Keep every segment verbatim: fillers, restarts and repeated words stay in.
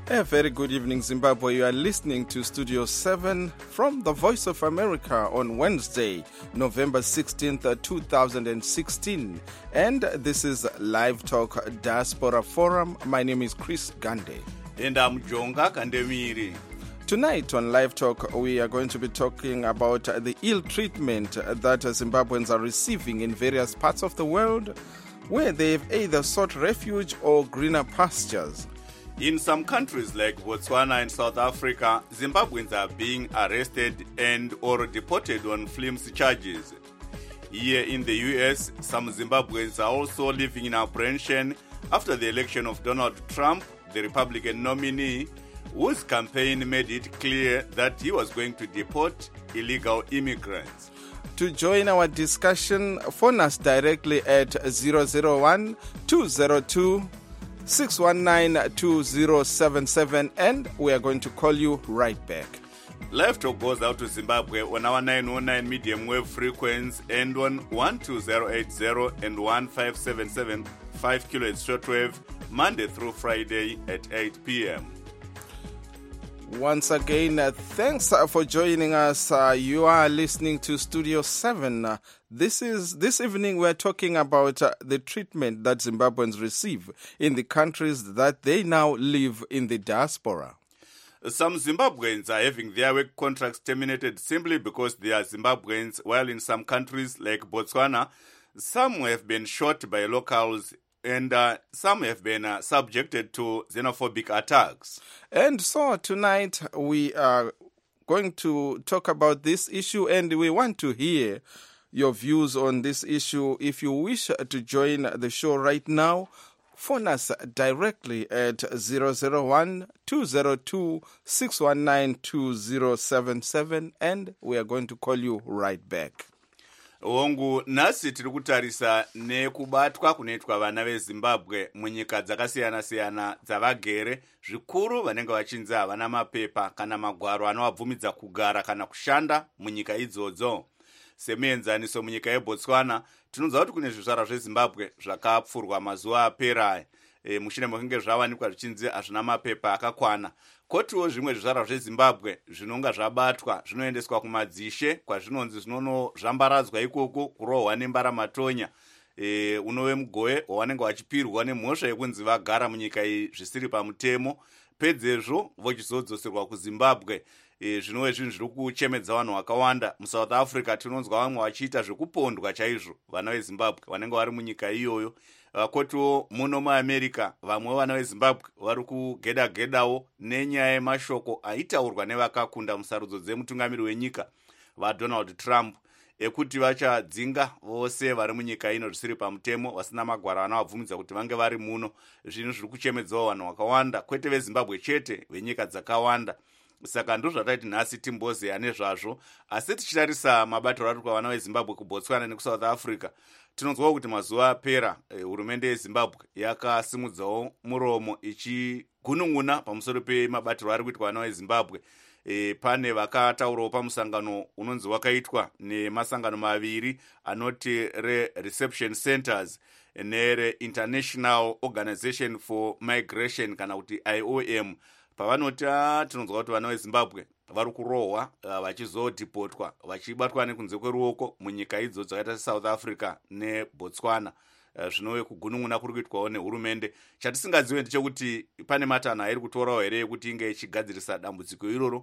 A very good evening, Zimbabwe. You are listening to Studio seven from the Voice of America on Wednesday, November sixteenth, two thousand sixteen. And this is Live Talk Diaspora Forum. My name is Chris Gande. And I'm Jonga Kandemiri. Tonight on Live Talk, we are going to be talking about the ill treatment that Zimbabweans are receiving in various parts of the world, where they've either sought refuge or greener pastures. In some countries like Botswana and South Africa, Zimbabweans are being arrested and or deported on flimsy charges. Here in the U S, some Zimbabweans are also living in apprehension after the election of Donald Trump, the Republican nominee, whose campaign made it clear that he was going to deport illegal immigrants. To join our discussion, phone us directly at zero zero one, two zero two, six one nine, two zero seven seven, and we are going to call you right back. Live Talk goes out to Zimbabwe on our nine oh nine medium wave frequency and on one two zero eight zero and one five seven seven five kilohertz shortwave, Monday through Friday at eight p.m. Once again, uh, thanks uh, for joining us. Uh, you are listening to Studio seven. Uh, this is this evening we're talking about uh, the treatment that Zimbabweans receive in the countries that they now live in the diaspora. Some Zimbabweans are having their work contracts terminated simply because they are Zimbabweans, while in some countries like Botswana, some have been shot by locals and uh, some have been uh, subjected to xenophobic attacks. And so tonight we are going to talk about this issue, and we want to hear your views on this issue. If you wish to join the show right now, phone us directly at zero zero one, two zero two, six one nine, two zero seven seven, and we are going to call you right back. Hongu nasi tiri kutarisa nekubatwa kunoitwa vana veZimbabwe munyika dzakasiyana-siyana dzavagere, zvikuru vanenge vachinzi havana mapepa kana magwaro anovabvumidza kugara kana kushanda munyika idzodzo. Semuenzaniso munyika yeBotswana, tinoziva kuti kune zvizvarwa zveZimbabwe zvakapfurwa mazuva apera e, mushure mekunge zvawanikwa zvichinzi hazvina mapepa akakwana. Kotiwo zvimwe zvizvarwa zveZimbabwe zvinonga zvabatwa zvinoendeswa kumadzishe kwazvinonzi zvinono zvambaradzwa ikoko kurohwa nembaramatonya. E, unove mugove wavanenge vachipirwa nemhosva yekunzi vagara munyika iyi zvisiri pamutemo, pedzezvo vochizodzoserwa kuZimbabwe. E, zvinove zvinhu zviri kuchemedza vanhu vakawanda. MuSouth Africa tinonzwa vamwe vachiita zvekupondwa chaizvo vana veZimbabwe vanenge vari munyika iyoyo. Kotiwo muno muAmerica vamwe vana veZimbabwe vari kugeda-gedawo nenyaya yemashoko aitaurwa nevakakunda musarudzo dzemutungamiri wenyika vaDonald Trump ekuti vachadzinga vose vari munyika ino zvisiri pamutemo, vasina magwaro anovabvumidza kuti vange vari muno. Zvinhu zviri kuchemedzawo vanhu vakawanda, kwete veZimbabwe chete, venyika dzakawanda. Saka ndozvataiti nhasi timbozeya nezvazvo, asi tichitarisa mabatiro ari kuitwa vana veZimbabwe kuBotswana nekuSouth Africa, tinonzwa kuti mazuva apera hurumende eh, yeZimbabwe yakasimudzawo muromo ichigunun'una pamusoro pemabatiro ari kuitwa vana veZimbabwe. E, pane vakataurawo pamusangano unonzi wakaitwa nemasangano maviri anoti re-reception centers nere-International Organization for Migration kana kuti I O M, pavanoti tinonzwa kuti vana veZimbabwe vari kurohwa uh, vachizodhipotwa vachibatwa nekunze kweruoko munyika idzo dzakaita seSouth Africa neBotswana. Uh, zvinove kugunun'una kuri kuitwawo nehurumende. Chatisingazive ndechekuti pane matanho airi kutorawo here ekuti inge ichigadzirisa dambudziko iroro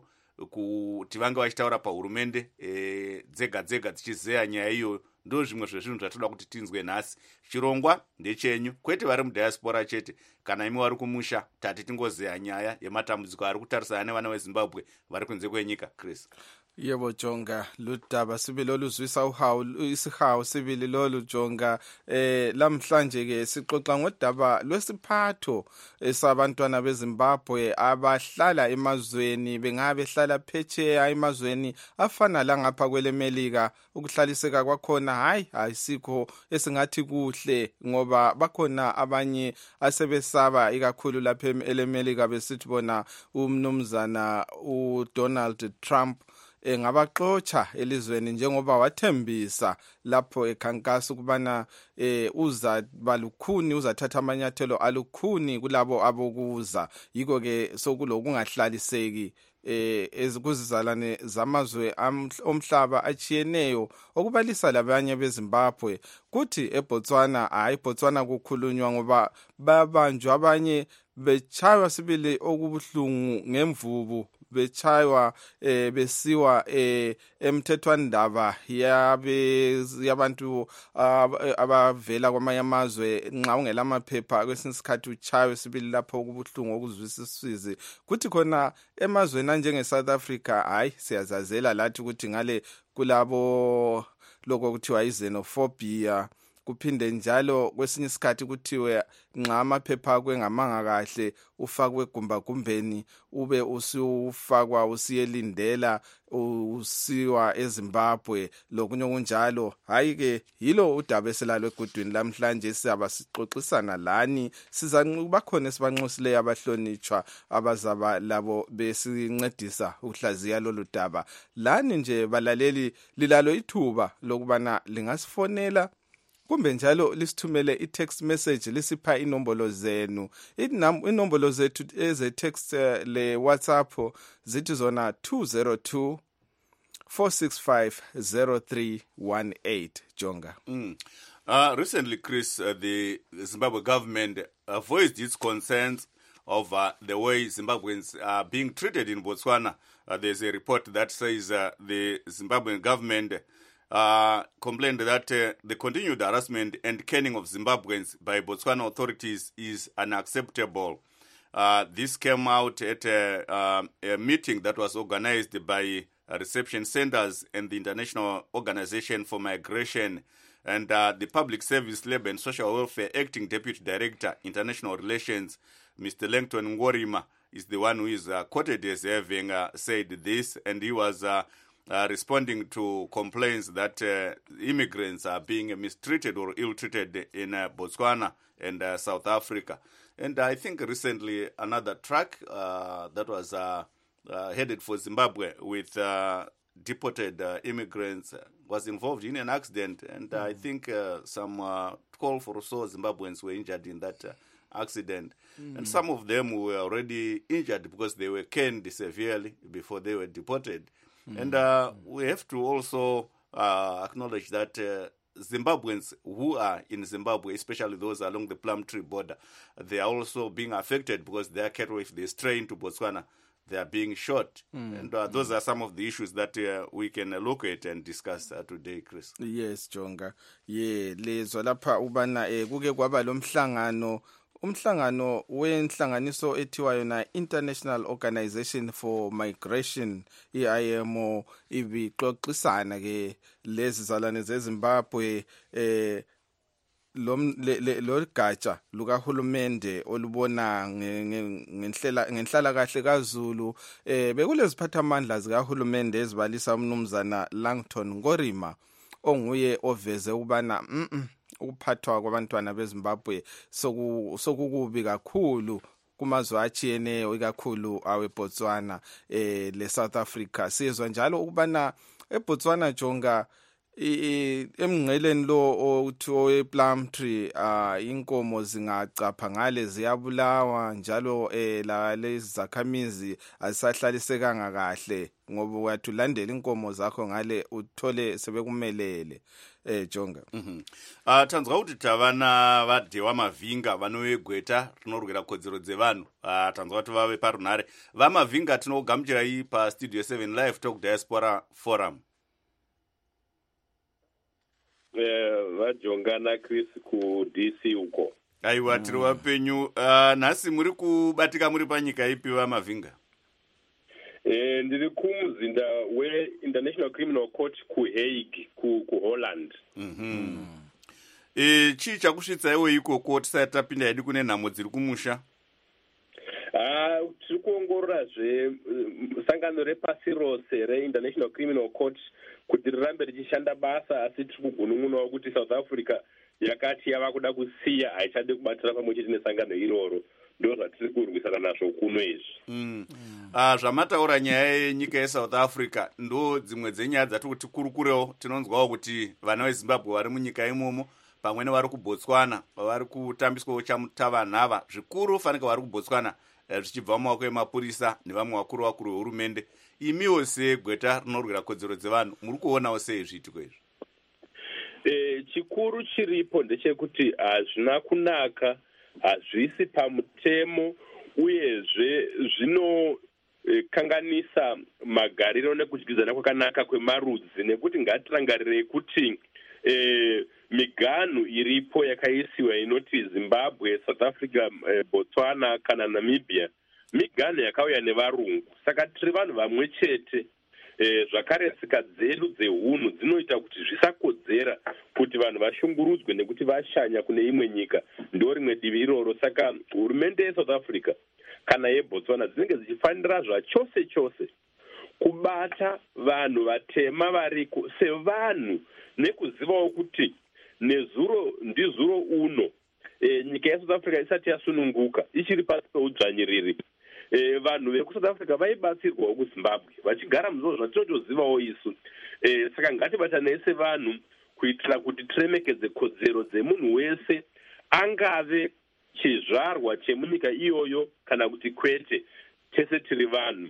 kuti vange vachitaura pahurumende e, dzega dzega dzichizeya nyaya iyoyo. Ndo zvimwe zvezvinhu zvatoda kuti tinzwe nhasi. Chirongwa ndechenyu, kwete vari mudiaspora chete, kana imi vari kumusha tati tingozeya nyaya yematambudziko ari kutarisana nevana veZimbabwe vari kunze kwenyika. Chris. Yebo Jonga, ludaba sibili oluzwisa uhawu isihawu sibili lolu Jonga. Eh lamhlanje ke sixoxa ngodaba lwesiphatho esabantwana beZimbabwe abahlala emazweni, bengabe hlala phetsheya emazweni afana la ngapha kwelemelika. Ukuhlaliseka kwakhona hayi ayisikho esingathi kuhle, ngoba bakhona abanye asebesaba ikakhulu lapha eMelika besithi bona umnumzana uDonald Trump engabaxotsha elizweni njengoba wathembisa lapho ekhankasa ukubana eh uza balukhuni uzathatha amanyathelo alukhuni kulabo abokuza. Yiko ke sokulokungahlaliseki eh ezikuzizalane zamazwe omhlaba achiyeneyo okubalisa labanye beZimbabwe. Kuthi eBotswana hayi Botswana kukhulunywa ngoba babanjwa abanye bechaywa sibili okubuhlungu ngemvubu, bechaywa eh besiwa eh emthethwandaba yabe yabantu abavela kwamanye amazwe nxa ungela amaphepha kwesinye isikhathi uchaywe sibili lapho okubuhlungu okuzwisa isizwe. Kuthi khona emazweni njenge South Africa hayi siyazazela lathi ukuthi ngale kulabo lokho kuthiwa xenophobia. Kuphinde njalo kwesinye isikhathi kuthiwe nxa amaphepha kwengamanga kahle ufakwe gumba gumbeni ube usufakwa usiyelindela usiwa eZimbabwe lokunye kunjalo. Hayi ke yilo udaba eselalo egudwini lamhlanje siyaba sixoxisana lani sizanquba khona sibanxusileyo abahlonitshwa abazaba labo besincedisa ukuhlaziya lolu daba. Lani nje balaleli lilalo ithuba lokubana lingasifonela kumbe njalo lisithumele i-text message lisipha inombolo zenu. Inombolo zethu eze text le WhatsApp zithi zona two zero two four six five zero three one eight. Jonga. Mm. Uh, recently, Chris, uh, the Zimbabwe government uh, voiced its concerns over the way Zimbabweans are being treated in Botswana. Uh, there's a report that says uh, the Zimbabwean government Uh, complained that uh, the continued harassment and caning of Zimbabweans by Botswana authorities is unacceptable. Uh, this came out at a, uh, a meeting that was organized by uh, reception centers and the International Organization for Migration and uh, the Public Service, Labour and Social Welfare Acting Deputy Director, International Relations, Mister Langton Ngorima, is the one who is uh, quoted as having uh, said this, and he was uh, Uh, responding to complaints that uh, immigrants are being mistreated or ill-treated in uh, Botswana and uh, South Africa. And I think recently another truck uh, that was uh, uh, headed for Zimbabwe with uh, deported uh, immigrants was involved in an accident. And mm-hmm. I think uh, some uh, twelve or so Zimbabweans were injured in that uh, accident. Mm-hmm. And some of them were already injured because they were caned severely before they were deported. Mm-hmm. And uh, we have to also uh, acknowledge that uh, Zimbabweans who are in Zimbabwe, especially those along the Plumtree border, they are also being affected because their cattle, if they stray into Botswana, they are being shot. Mm-hmm. And uh, those are some of the issues that uh, we can uh, look at and discuss uh, today, Chris. Yes, Jonga. Yeah, lezwa lapha ubana eh kuke kwaba lomhlangano umhlangano wenhlanganiso ethiwa yona International Organization for Migration I M O ibixoxisana ke lezi zalane zeZimbabwe eh lo gatsha lukahulumende olubona ngenhlela ngenhlala kahle kaZulu eh bekuleziphatha amandla zikahulumende ezibalisa umnumzana Langton Ngorima onguye oveze ubana mhm ukuphathwa kwabantwana beZimbabwe sokukubi kakhulu kumazwe achiyeneyo ikakhulu aweBotswana eh le South Africa. Sizwa njalo ukubana eBotswana Jonga emngceleni lo othiwe Plumtree ah inkomo zingacapha ngale ziyabulawa njalo eh la lezi zakhamizi azisahlalisekanga kahle ngoba uyathulandela inkomo zakho ngale uthole sebekumelele eh Jonga. Mhm. Ah tanzwa kuti tavana vadewa mavinga vanoegweta rinorwira kodzero dzevanhu. Ah tanzwa kuti vave parunare. Vamavinga tinogamuchira iyi pa Studio seven Live Talk Diaspora Forum. Eh vajonga na Chris ku D C uko. Aiwa tiri wapenyu uh, nhasi muri kubatika muri panyika ipi vamavinga? Eh ndiri kumuzinda we International Criminal Court ku Hague ku ku Holland. Mhm. Mm eh chi chakusvitsa iwe ikoko tisati tapinda hedu kune nhamo dziri kumusha? Ah tiri kuongorora zve sangano repasi rose re International Criminal Court kuti rirambe richishanda basa asi tiri kugunun'unawo kuti South Africa yakati yava kuda kusiya haichade kubatira pamwe chete nesangano iroro ndo zvatiri kurwisana nazvo kuno izvi. mm. uh, zvamataura nyaya yenyika yesouth africa ndo dzimwe dzenyaya dzatiri kuti kurukurewo tinonzwawo kuti vana vezimbabwe vari munyika imomo pamwe nevari kubotswana vari kutambiswawo chamutavanhava zvikuru fanika vari kubotswana zvichibva mumaoko emapurisa nevamwe vakuru vakuru vehurumende. Imiwo segweta rinorwira kodzero dzevanhu muri kuonawo sei zviitiko izvi? E, chikuru chiripo ndechekuti hazvina kunaka, hazvisi pamutemo, uyezve zvinokanganisa magariro nekudyidzana kwakanaka kwemarudzi, nekuti ngatirangarirei kuti e, miganhu iripo yakaisiwa inoti Zimbabwe, South Africa, e, Botswana kana Namibia miganhu yakauya nevarungu. Saka tiri vanhu vamwe chete. E, zvakare tsika dzedu dzehunhu dzinoita kuti zvisakodzera kuti vanhu vashungurudzwe nekuti vashanya kune imwe nyika, ndo rimwe divi iroro. Saka hurumende yeSouth Africa kana yeBotswana dzinenge dzichifanira zvachose chose kubata vanhu vatema variko sevanhu, nekuzivawo kuti nezuro ndizuro uno e, nyika yeSouth Africa isati yasununguka ichiri pasi peudzvanyiriri. E, vanhu vekuSouth Africa vaibatsirwawo kuZimbabwe vachigara muzvo zvatinotozivawo isu. E, saka ngatibatanei sevanhu kuitira kuti tiremekedze kodzero dzemunhu wese, angave chizvarwa chemunyika iyoyo kana kuti kwete, tese tiri vanhu.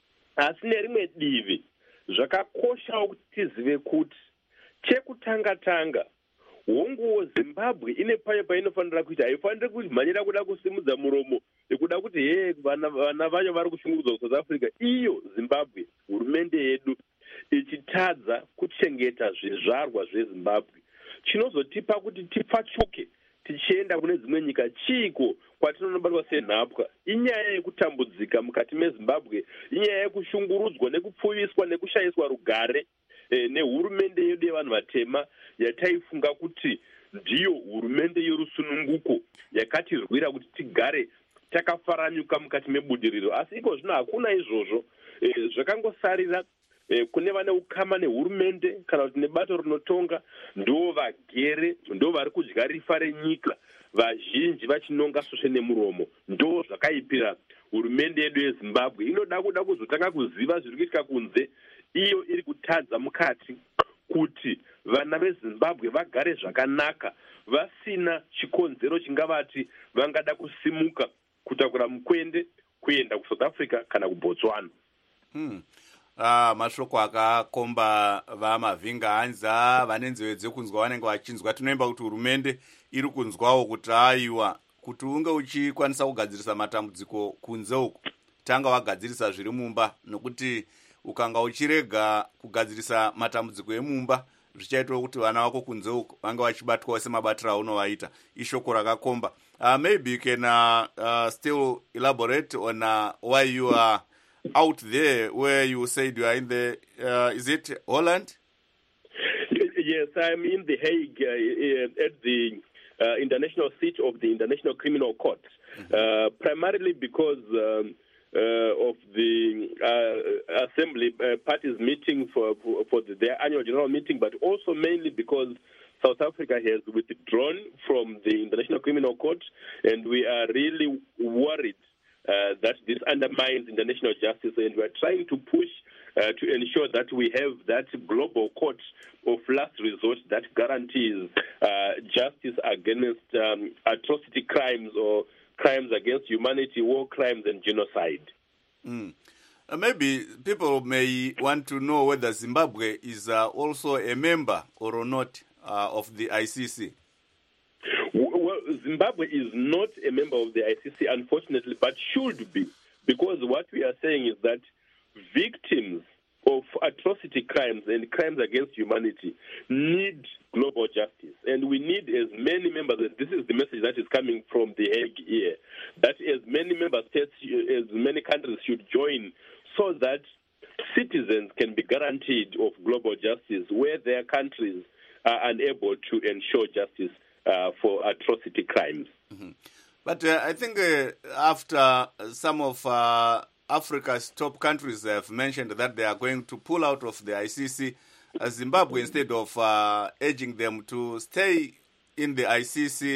Asi nerimwe divi zvakakoshawo kuti tizive kuti chekutanga tanga honguwo Zimbabwe ine payo painofanira kuita, haifaniri kumhanyira kuda kusimudza muromo nekuda kuti he vana vana vayo vari kushungurudzwa kuSouth Africa. Iyo Zimbabwe, hurumende yedu ichitadza kuchengeta zvizvarwa zveZimbabwe, chinozotipa kuti tipfachuke tichienda kune dzimwe nyika chiko kwatinonobatwa senhapwa. Inyaya yekutambudzika mukati meZimbabwe, inyaya yekushungurudzwa nekupfuviswa nekushayiswa rugare e, nehurumende yedu yevanhu vatema yataifunga kuti ndiyo hurumende yorusununguko yakatirwira kuti tigare takafaranyuka mukati mebudiriro. Asi iko zvino hakuna izvozvo. E, zvakangosarira e, kune vane ukama nehurumende kana kuti nebato rinotonga, ndo vagere, ndo vari kudya rifa renyika, vazhinji vachinonga svosve nemuromo. Ndo zvakaipira hurumende yedu yeZimbabwe. Inoda kuda kuzotanga kuziva zviri kuitika kunze, iyo iri kutadza mukati kuti vana veZimbabwe vagare zvakanaka vasina chikonzero chingavati vangada kusimuka kutakura mukwende kuenda kuSouth Africa kana kuBotswana. Hmm. Ah, mashoko akakomba vamavhinga hanza vane nzeve dzekunzwa vanenge vachinzwa. Tinoimba kuti hurumende iri kunzwawo kuti aiwa kuti unge uchikwanisa kugadzirisa matambudziko kunze uko, tanga wagadzirisa zviri mumba, nokuti ukanga uchirega kugadzirisa matambudziko emumba zvichaitwa kuti vana vako kunze uko vanga vachibatwawo semabatiro aunovaita. Ishoko rakakomba. Uh, maybe you can uh, uh, still elaborate on uh, why you are out there where you said you are in the, uh, is it Holland? Yes, I'm in The Hague uh, at the uh, international seat of the International Criminal Court, mm-hmm. uh, primarily because um, uh, of the uh, Assembly uh, parties meeting for, for, for the, their annual general meeting, but also mainly because South Africa has withdrawn from the International Criminal Court, and we are really worried uh, that this undermines international justice, and we are trying to push uh, to ensure that we have that global court of last resort that guarantees uh, justice against um, atrocity crimes or crimes against humanity, war crimes, and genocide. Mm. Uh, maybe people may want to know whether Zimbabwe is uh, also a member or not uh, of the I C C. Well, Zimbabwe is not a member of the I C C, unfortunately, but should be, because what we are saying is that victims of atrocity crimes and crimes against humanity need global justice. And we need as many members, and this is the message that is coming from The Hague here, that as many member states, as many countries should join so that citizens can be guaranteed of global justice where their countries are unable to ensure justice uh, for atrocity crimes. Mm-hmm. But uh, I think uh, after some of uh, Africa's top countries have mentioned that they are going to pull out of the I C C, uh, Zimbabwe, instead of uh, urging them to stay in the I C C,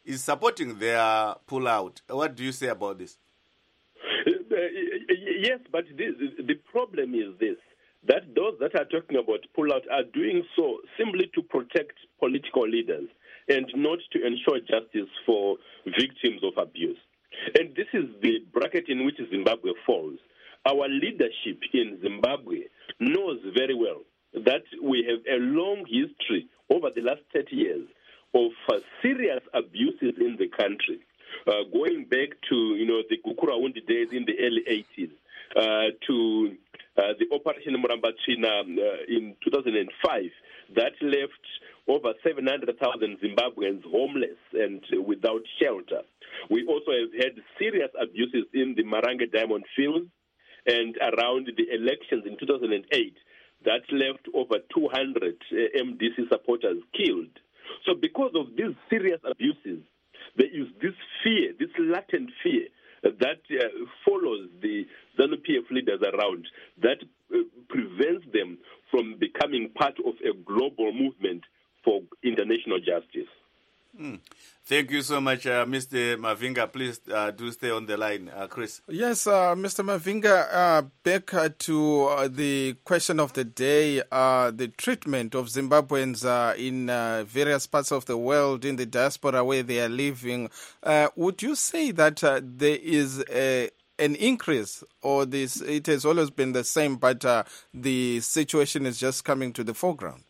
is supporting their pullout. What do you say about this? Uh, yes, but this, the problem is this, that those that are talking about pullout are doing so simply to protect political leaders and not to ensure justice for victims of abuse. And this is the bracket in which Zimbabwe falls. Our leadership in Zimbabwe knows very well that we have a long history over the last thirty years of uh, serious abuses in the country, uh, going back to, you know, the Gukurawundi days in the early eighties, uh, to uh, the Operation Murambatsvina uh, in two thousand five that left over seven hundred thousand Zimbabweans homeless and uh, without shelter. We also have had serious abuses in the Marange Diamond Fields and around the elections in two thousand eight that left over two hundred uh, M D C supporters killed. So because of these serious abuses, there is this fear, this latent fear uh, that uh, follows the ZANU-P F leaders around that uh, prevents them from becoming part of a global movement for international justice. Mm. Thank you so much, uh, Mister Mavinga. Please uh, do stay on the line, uh, Chris. Yes, uh, Mister Mavinga, uh, back uh, to uh, the question of the day, uh, the treatment of Zimbabweans uh, in uh, various parts of the world, in the diaspora where they are living. Uh, would you say that uh, there is a an increase, or this it has always been the same, but uh, the situation is just coming to the foreground?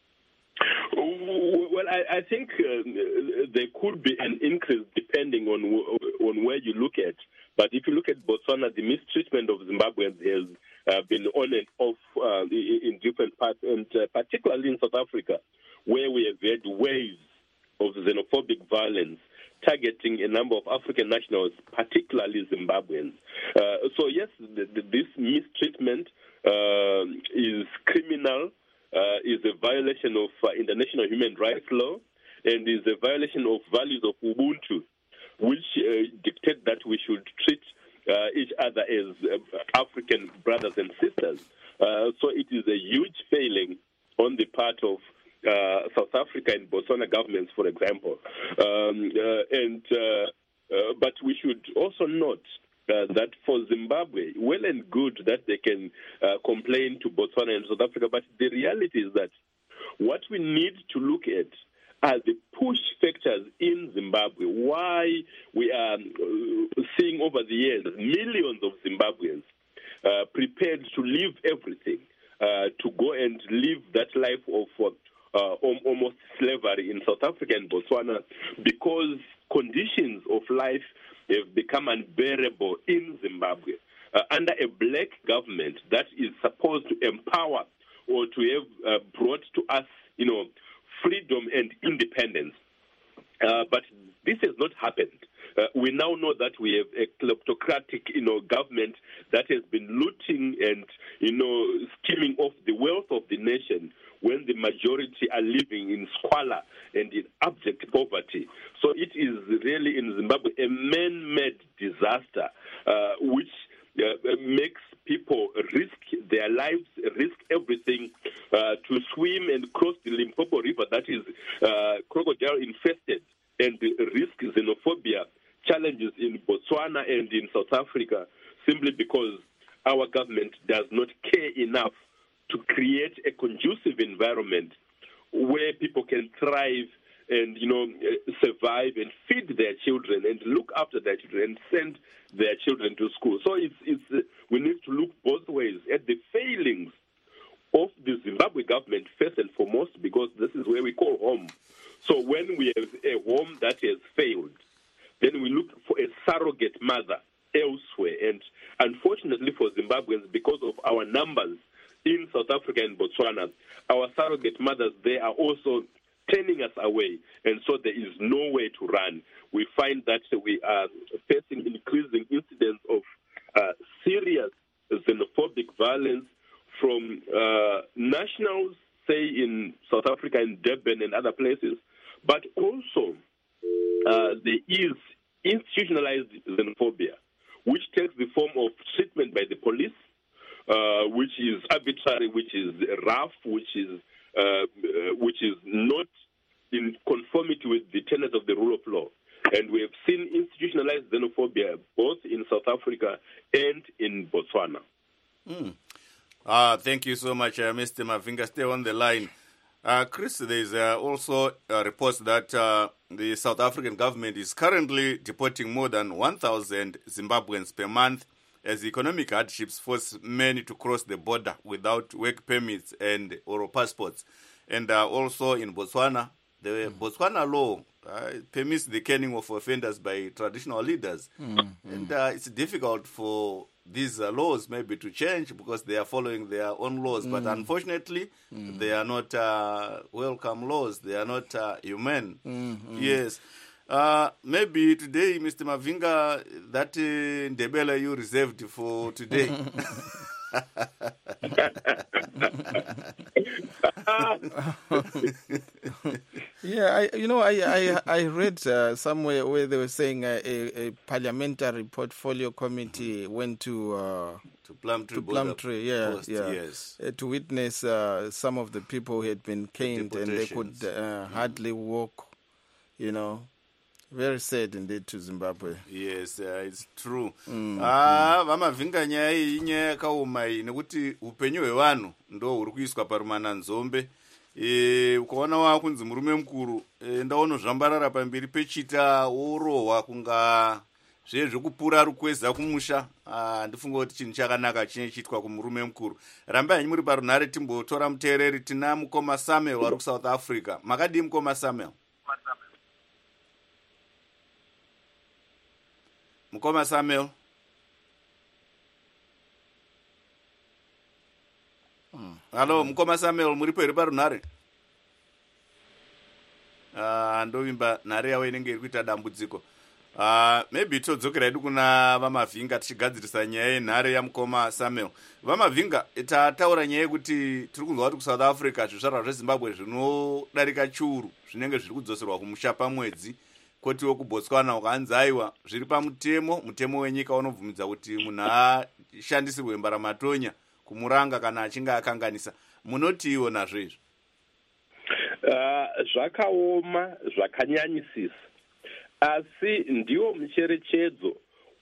Well, I, I think uh, there could be an increase depending on on where you look at. But if you look at Botswana, the mistreatment of Zimbabweans has uh, been on and off uh, in different parts, and uh, particularly in South Africa, where we have had waves of xenophobic violence targeting a number of African nationals, particularly Zimbabweans. Uh, so yes, the, the, this mistreatment uh, is criminal, uh, is a violation of uh, international human rights law, and is a violation of values of Ubuntu, which uh, dictate that we should treat uh, each other as uh, African brothers and sisters. Uh, so it is a huge failing on the part of Uh, South Africa and Botswana governments, for example. Um, uh, and uh, uh, but we should also note uh, that for Zimbabwe, well and good that they can uh, complain to Botswana and South Africa, but the reality is that what we need to look at are the push factors in Zimbabwe. Why we are uh, seeing over the years millions of Zimbabweans uh, prepared to leave everything uh, to go and live that life of uh, Uh, almost slavery in South Africa and Botswana, because conditions of life have become unbearable in Zimbabwe. Uh, under a black government that is supposed to empower or to have uh, brought to us, you know, freedom and independence. Uh, but this has not happened. Uh, we now know that we have a kleptocratic, you know, government that has been looting and, you know, skimming off the wealth of the nation, when the majority are living in squalor and in abject poverty. So it is really in Zimbabwe a man-made disaster, uh, which uh, makes people risk their lives, risk everything uh, to swim and cross the Limpopo River that is uh, crocodile-infested, and risk xenophobia challenges in Botswana and in South Africa, simply because our government does not care enough to create a conducive environment where people can thrive and, you know, survive and feed their children and look after their children and send their children to school. So it's, it's uh, we need to look both ways at the failings of the Zimbabwe government first and foremost, because this is where we call home. So when we have a home that has failed, then we look for a surrogate mother elsewhere. And unfortunately for Zimbabweans, because of our numbers in South Africa and Botswana, our surrogate mothers there are also turning us away, and so there is no way to run. We find that we are facing increasing incidents of uh, serious xenophobic violence from uh, nationals, say in South Africa, in Durban and other places, but also uh, there is institutionalized xenophobia, which takes the form of treatment by the police, Uh, which is arbitrary, which is rough, which is uh, uh, which is not in conformity with the tenets of the rule of law. Uh, thank you so much, uh, Mister Mavinga. Stay on the line. Uh, Chris, there's uh, also uh, reports that uh, the South African government is currently deporting more than one thousand Zimbabweans per month as economic hardships force many to cross the border without work permits and or passports. And uh, also in Botswana, the mm. Botswana law uh, permits the caning of offenders by traditional leaders. Mm. And uh, it's difficult for these uh, laws maybe to change because they are following their own laws. Mm. But unfortunately, mm. they are not uh, welcome laws. They are not uh, humane. Mm. Mm. Yes. Uh, maybe today, Mister Mavinga, that uh, Ndebele you reserved for today. yeah, I, you know, I I, I read uh, somewhere where they were saying uh, a, a parliamentary portfolio committee went to uh, to Plumtree, to Plumtree, yeah, Post, yeah, yes, uh, to witness uh, some of the people who had been caned and they could uh, hardly walk, you know. Very sad indeed to Zimbabwe. Yes, uh, it's true. Mm, ah, vamavinga nyaya iyi inyaya yakaoma iyi nekuti upenyu hwevanhu ndo huri kuiswa parumana nzombe. E, ukaona wakunzi murume mukuru e, ndaunozvambarara pamberi pechita worohwa kunga zvezvekupura rukweza kumusha. Ah, ndifunga kuti chinhu chakanaka chine chiitwa kumurume mukuru. Rambai hanyu muri parunhare timbotora muteereri. Tina mukoma Samuel vari kuSouth Africa. Makadii mukoma Samuel? Mukoma Samuel. Hmm. Hello, Mukoma Samuel, muripo iri parunhare? Ah, ndovimba nhare yawo inenge iri kuita dambudziko. Ah, maybe todzokera hedu kuna Vamavinga tichigadzirisa nyaya yenhare yaMukoma Samuel. Vamavinga, tataura nyaya yekuti tiri kunzwa kuti kuSouth Africa zvizvarwa zveZimbabwe zvinodarika chiuru zvinenge zviri kudzoserwa kumusha pamwedzi. Kotiwo kuBotswana ukanzi aiwa zviri pamutemo, mutemo wenyika unobvumidza kuti munhu ashandisirwe mbaramatonya kumuranga kana achinge akanganisa. Munoti iwo nazvo izvo? Uh, zvakaoma zvakanyanyisisa, asi ndiwo mucherechedzo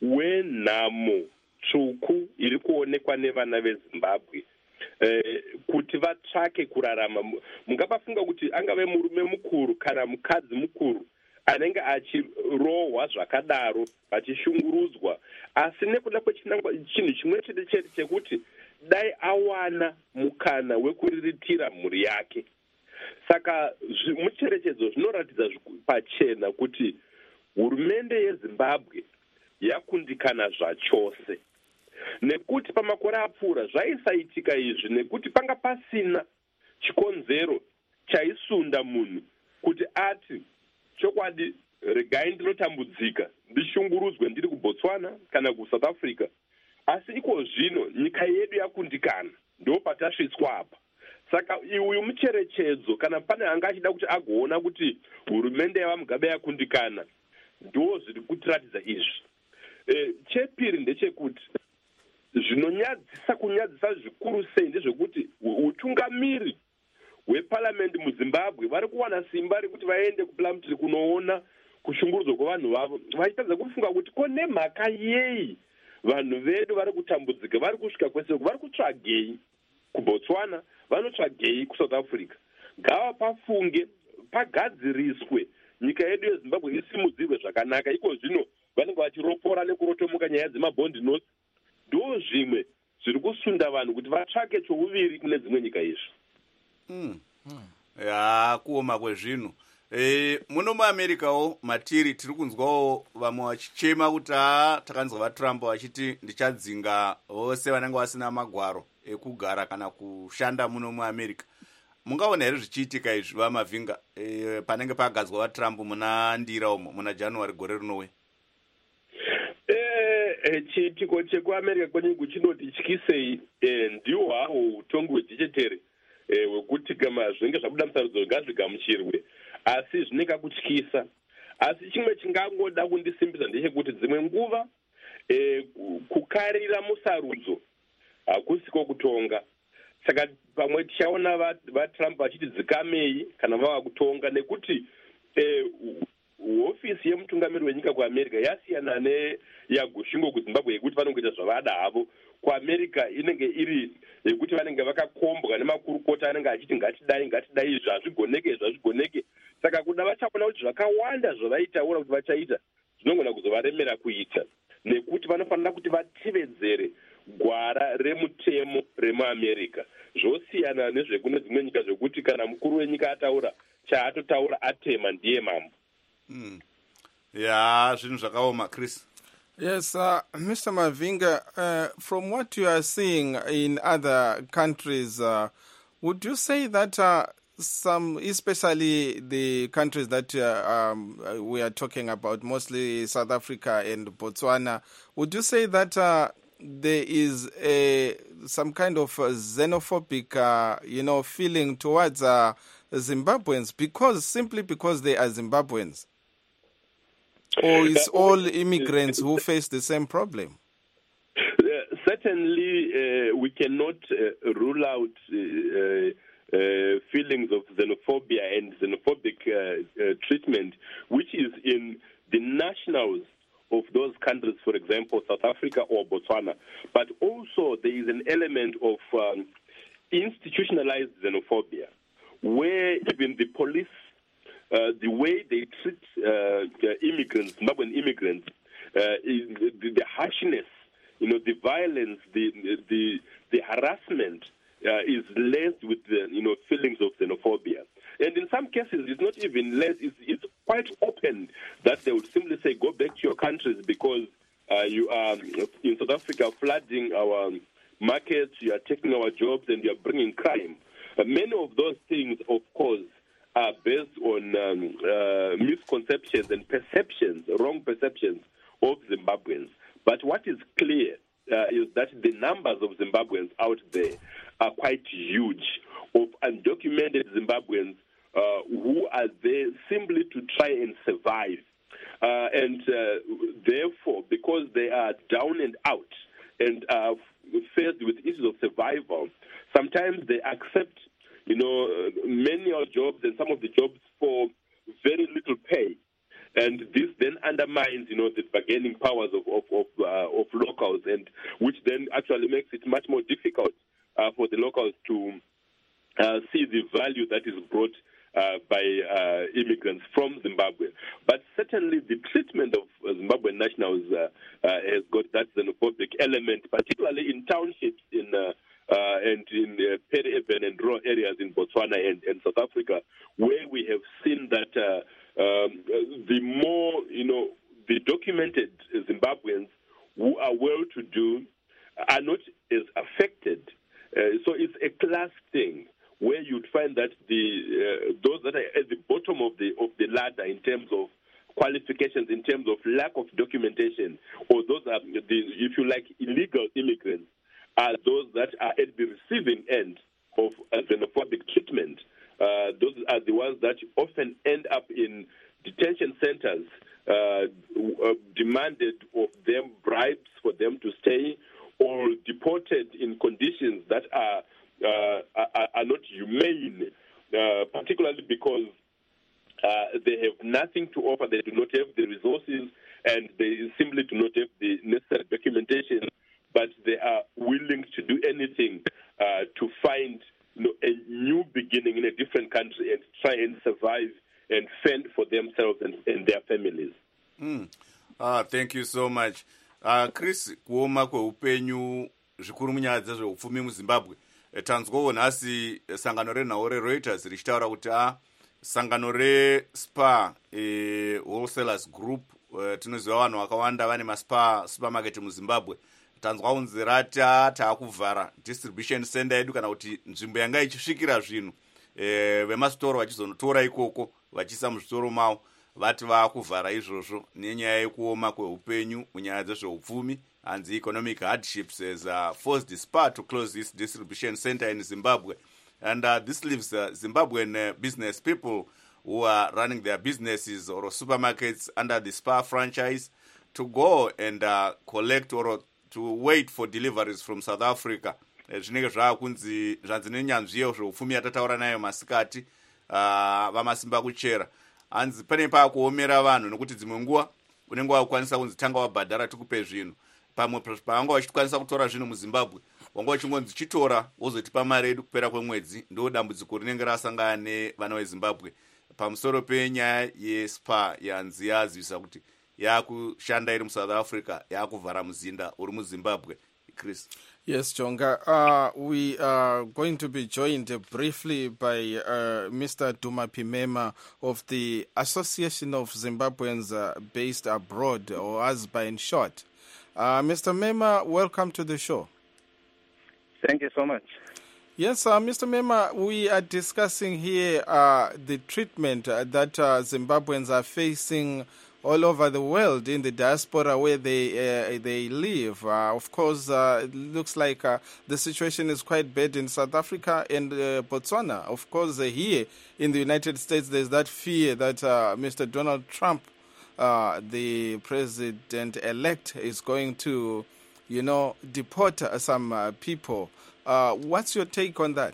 wenhamo tsvuku iri kuonekwa nevana veZimbabwe eh, kuti vatsvake kurarama. Mungabafunga kuti angave murume mukuru kana mukadzi mukuru anenge achirohwa zvakadaro achishungurudzwa, asi nekuda kwechinhu chimwe chete chete chekuti dai awana mukana wekuriritira mhuri yake. Saka mucherechedzo zvinoratidza pachena kuti hurumende yeZimbabwe yakundikana zvachose, nekuti pamakore apfuura zvaisaitika izvi nekuti panga pasina chikonzero chaisunda munhu kuti ati chokwadi regai ndinotambudzika ndishungurudzwe ndiri kuBotswana kana kuSouth Africa. Asi iko zvino nyika yedu yakundikana, ndo patasvitswa apa. Saka uyu mucherechedzo kana pane anga achida kuti agoona kuti hurumende yavaMugabe yakundikana, ndo zviri kutiratidza izvi. E, chepiri ndechekuti zvinonyadzisa kunyadzisa zvikuru sei ndezvekuti utungamiri hweparliament muZimbabwe vari kuwana simba rekuti vaende kuPlumtree kunoona kushungurudzwa kwavanhu vavo, vachitadza kufunga kuti kone mhaka yei vanhu vedu vari kutambudzika, vari kusvika kwese, vari kutsvagei kuBotswana, vanotsvagei kuSouth Africa. Ngava pafunge pagadziriswe nyika yedu yeZimbabwe isimudzirwe zvakanaka. Iko zvino vanenge vachiropora nekurotomuka nyaya dzemabhondi notes, ndo zvimwe zviri kusunda vanhu kuti vatsvake chouviri kune dzimwe nyika izvi. Mm. Mm. Ya kuoma kwezvinhu. E, muno muAmericawo matiri tiri kunzwawo vamwe vachichema kuti a takanzwa vaTrump vachiti ndichadzinga vose vanenge vasina magwaro ekugara kana kushanda muno muAmerica. Mungaona here zvichiitika izvi Vamavinga e, panenge pagadzwa vaTrump muna ndira umo muna January gore rinowe? Eh, chiitiko chekuAmerica kwenyuku chinotityisei eh, ndiwo hawo utongi hwejechetere eh, wekuti kama zvinenge zvabuda musarudzo ngazvigamuchirwe, asi zvinenge kutyisa. Asi chimwe chingangoda kundisimbisa ndechekuti dzimwe nguva eh, kukarira musarudzo hakusiko kutonga. Saka pamwe tichaona vaTrump vachiti dzikamei kana vava kutonga, nekuti eh, ofisi ofisi yemutungamiri wenyika kuamerica yasiyana neyagushingo kuzimbabwe yekuti vanongoita zvavada havo. Kuamerica inenge iri yekuti vanenge vakakombwa nemakurukota anenge achiti ngatidai ngatidai izvi hazvigoneke izvi hazvigoneke. Saka kuda vachaona kuti zvakawanda zvavaitaura kuti vachaita zvinogona kuzovaremera kuita, nekuti vanofanira kuti vativedzere gwara remutemo remuamerica. Zvosiyana nezvekune dzimwe nyika zvekuti kana mukuru wenyika ataura chaatotaura atema ndiye mambo. Mm. Ya zvinhu zvakaoma Chris. Yes, uh, Mister Mavinga, uh, from what you are seeing in other countries, uh, would you say that uh, some, especially the countries that uh, um, we are talking about, mostly South Africa and Botswana, would you say that uh, there is a some kind of a xenophobic, uh, you know, feeling towards uh, Zimbabweans because simply because they are Zimbabweans? Or is all immigrants who face the same problem? Uh, certainly, uh, we cannot uh, rule out uh, uh, feelings of xenophobia and xenophobic uh, uh, treatment, which is in the nationals of those countries, for example, South Africa or Botswana. But also there is an element of um, institutionalized xenophobia, where even the police, Uh, the way they treat uh, the immigrants, Zimbabwean immigrants, uh, is the, the harshness, you know, the violence, the the the harassment uh, is laced with the, you know, feelings of xenophobia. And in some cases, it's not even less; it's, it's quite open that they would simply say, "Go back to your countries because uh, you are in South Africa flooding our markets, you are taking our jobs, and you are bringing crime." Uh, many of those things, of course, are based on um, uh, misconceptions and perceptions, wrong perceptions of Zimbabweans. But what is clear uh, is that the numbers of Zimbabweans out there are quite huge, of undocumented Zimbabweans uh, who are there simply to try and survive. Uh, and uh, therefore, because they are down and out and are faced with issues of survival, sometimes they accept You know, uh, many are jobs and some of the jobs for very little pay. And this then undermines, you know, the bargaining powers of of of, uh, of locals, and which then actually makes it much more difficult uh, for the locals to uh, see the value that is brought uh, by uh, immigrants from Zimbabwe. But certainly the treatment of uh, Zimbabwean nationals uh, uh, has got that xenophobic element, particularly in townships in uh, Uh, and in uh, peri-urban and rural areas in Botswana and, and South Africa, where we have seen that uh, um, the more, you know, the documented Zimbabweans who are well-to-do are not as affected. Uh, so it's a class thing where you'd find that the uh, those that are at the bottom of the of the ladder in terms of qualifications, in terms of lack of documentation, or those are the, if you like, illegal immigrants, are those that are at the receiving end of uh, xenophobic treatment. Uh, those are the ones that often end up in detention centers, uh, uh, demanded of them bribes for them to stay, or deported in conditions that are uh, are, are not humane, uh, particularly because uh, they have nothing to offer. They do not have the resources, and they simply do not have the necessary documentation. But they are willing to do anything uh, to find, you know, a new beginning in a different country and try and survive and fend for themselves and, and their families. Mm. Ah, thank you so much. Uh, Chris, kuoma kweupenyu zvikuru munyaya dzezveupfumi muZimbabwe. Tanzwawo nhasi sangano renhau reReuters richitaura kuti ah, sangano reSpar eh, Wholesalers Group uh, tinoziva vanhu vakawanda vane maSpar supermarket muZimbabwe. Tanzwa unzi rata taakuvhara distribution center yedu kana kuti nzvimbo yanga ichisvikira zvinhu eh, vemasitoro vachizonotora ikoko vachisa muzvitoro mavo vati vaakuvhara izvozvo nenyaya yekuoma kweupenyu munyaya dzezveupfumi hanzi economic hardships has uh, forced Spar to close this distribution center in Zimbabwe. And uh, this leaves uh, Zimbabwean uh, business people who are running their businesses or supermarkets under the Spar franchise to go and uh, collect or to wait for deliveries from South Africa. Zvinenge zvaakunzi zvanzi nenyanzvi yezveupfumi yatataura nayo masikati uh, vamasimba kuchera. hanzi pane paakuomera vanhu nokuti dzimwe nguva unenge wakukwanisa kunzi tanga wabhadhara tikupe zvinhu pamwe pavanga vachikwanisa kutora zvinhu muzimbabwe wanga uchingonzi chitora wozotipa mari yedu kupera kwemwedzi. Ndo dambudziko rinenge rasangana nevana vezimbabwe pamusoro penyaya yespa yanzi yazivisa kuti yakushanda iri muSouth Africa yakuvhara muzinda uri muzimbabwe. Chris. Yes, Jonga. Uh, we are going to be joined briefly by uh, Mister Duma Pimema of the Association of Zimbabweans uh, based abroad, or A Z B A in short. Uh, Mister Mema, welcome to the show. Thank you so much. Yes, uh, Mister Mema, we are discussing here uh, the treatment uh, that uh, Zimbabweans are facing all over the world in the diaspora where they uh, they live. Uh, of course, uh, it looks like uh, the situation is quite bad in South Africa and uh, Botswana. Of course, uh, here in the United States, there's that fear that uh, Mister Donald Trump, uh, the president-elect, is going to, you know, deport uh, some uh, people. Uh, what's your take on that?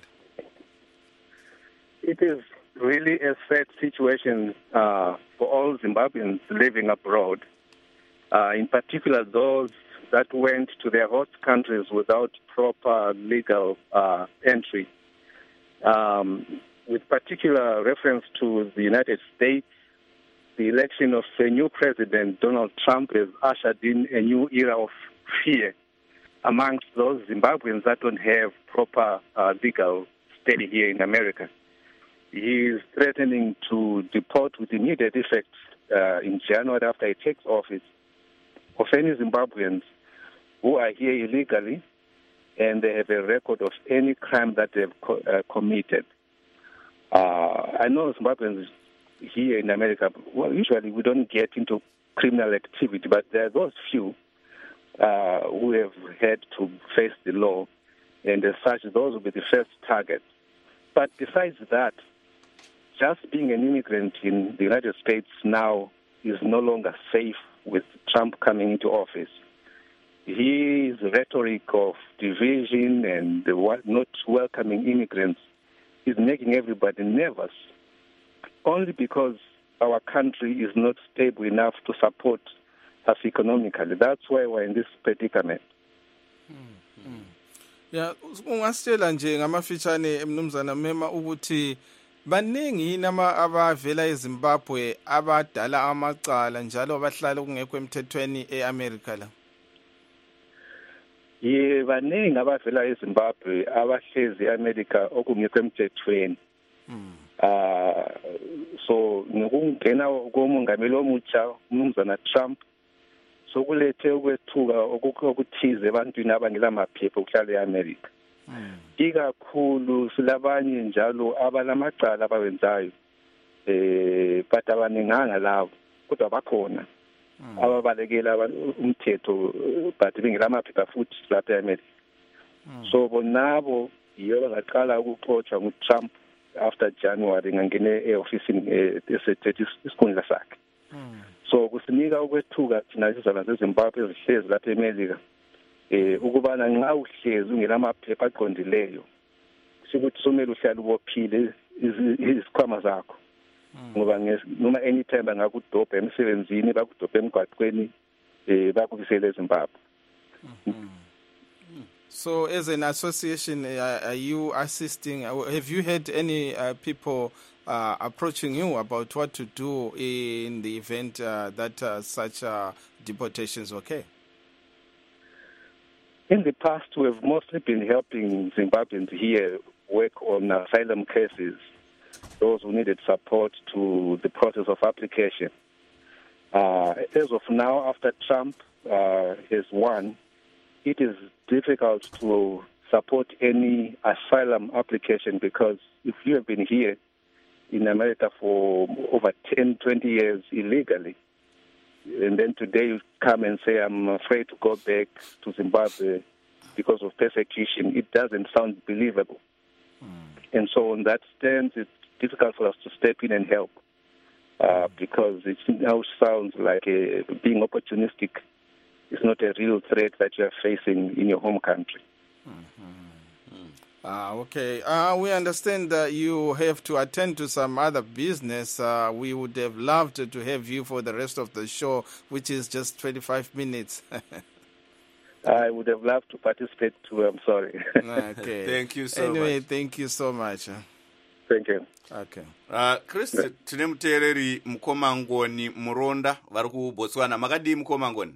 It is really a sad situation uh, for all Zimbabweans living abroad, uh, in particular those that went to their host countries without proper legal uh, entry. Um, with particular reference to the United States, the election of a new president, Donald Trump, has ushered in a new era of fear amongst those Zimbabweans that don't have proper uh, legal status here in America. He is threatening to deport with immediate effect uh, in January after he takes office of any Zimbabweans who are here illegally and they have a record of any crime that they've co- uh, committed. Uh, I know Zimbabweans here in America, well, usually we don't get into criminal activity, but there are those few uh, who have had to face the law, and as such, those will be the first target. But besides that, just being an immigrant in the United States now is no longer safe with Trump coming into office. His rhetoric of division and the not welcoming immigrants is making everybody nervous, only because our country is not stable enough to support us economically. That's why we're in this predicament. Mm-hmm. Yeah, ungasitshela nje ngamafitshane mnumzana Mema ukuthi baningi yini abavela eZimbabwe abadala amacala njalo abahlala kungekho emthethweni eAmerica la? Ye baningi abavela eZimbabwe abahlezi eAmerica okungekho emthethweni. Mm. Uh, so ngokungena komongameli omutsha umnumzana Trump sokulethe ukwethuka okukuthize ebantwini abangela maphepha ukuhlala eAmerica. Mm. Ikakhulu silabanye njalo abalamacala abawenzayo eh but abaninganga labo kodwa bakhona mm. ababalekela umthetho but bengela maphepha futhi lapha eAmerica. Mm. So bonabo yiyo bangaqala ukuxoxa nguTrump after January ngangene eofisini esethethe isikhundla sakhe. Mm. So kusinika ukwethuka thina sizana zeZimbabwe ezihlezi lapha eAmerica eh ukubana nxa uhlezi ungelamaphepha aqondileyo sikuthi somela uhlala ubophile izikhwama zakho ngoba noma anytime bangakudobha emsebenzini bakudobha emgwaqweni eh bakubisela eZimbabwe. So as an association, uh, are you assisting, have you had any uh, people uh, approaching you about what to do in the event uh, that uh, such uh, deportations occur? In the past, we've mostly been helping Zimbabweans here work on asylum cases, those who needed support to the process of application. Uh, as of now, after Trump uh, has won, it is difficult to support any asylum application because if you have been here in America for over ten, twenty years illegally, and then today you come and say, I'm afraid to go back to Zimbabwe because of persecution, it doesn't sound believable. Mm. And so on that stance, it's difficult for us to step in and help uh, because it now sounds like a, being opportunistic is not a real threat that you are facing in your home country. Mm-hmm. Mm. Ah, okay. Uh, we understand that you have to attend to some other business. Uh, we would have loved to have you for the rest of the show, which is just twenty-five minutes. I would have loved to participate too. I'm sorry. Okay. Thank you so anyway, much. thank you so much. Thank you. Okay. Uh, Chris, tine muteereri Mukomangoni Muronda vari kuBotswana. Makadii Mukomangoni?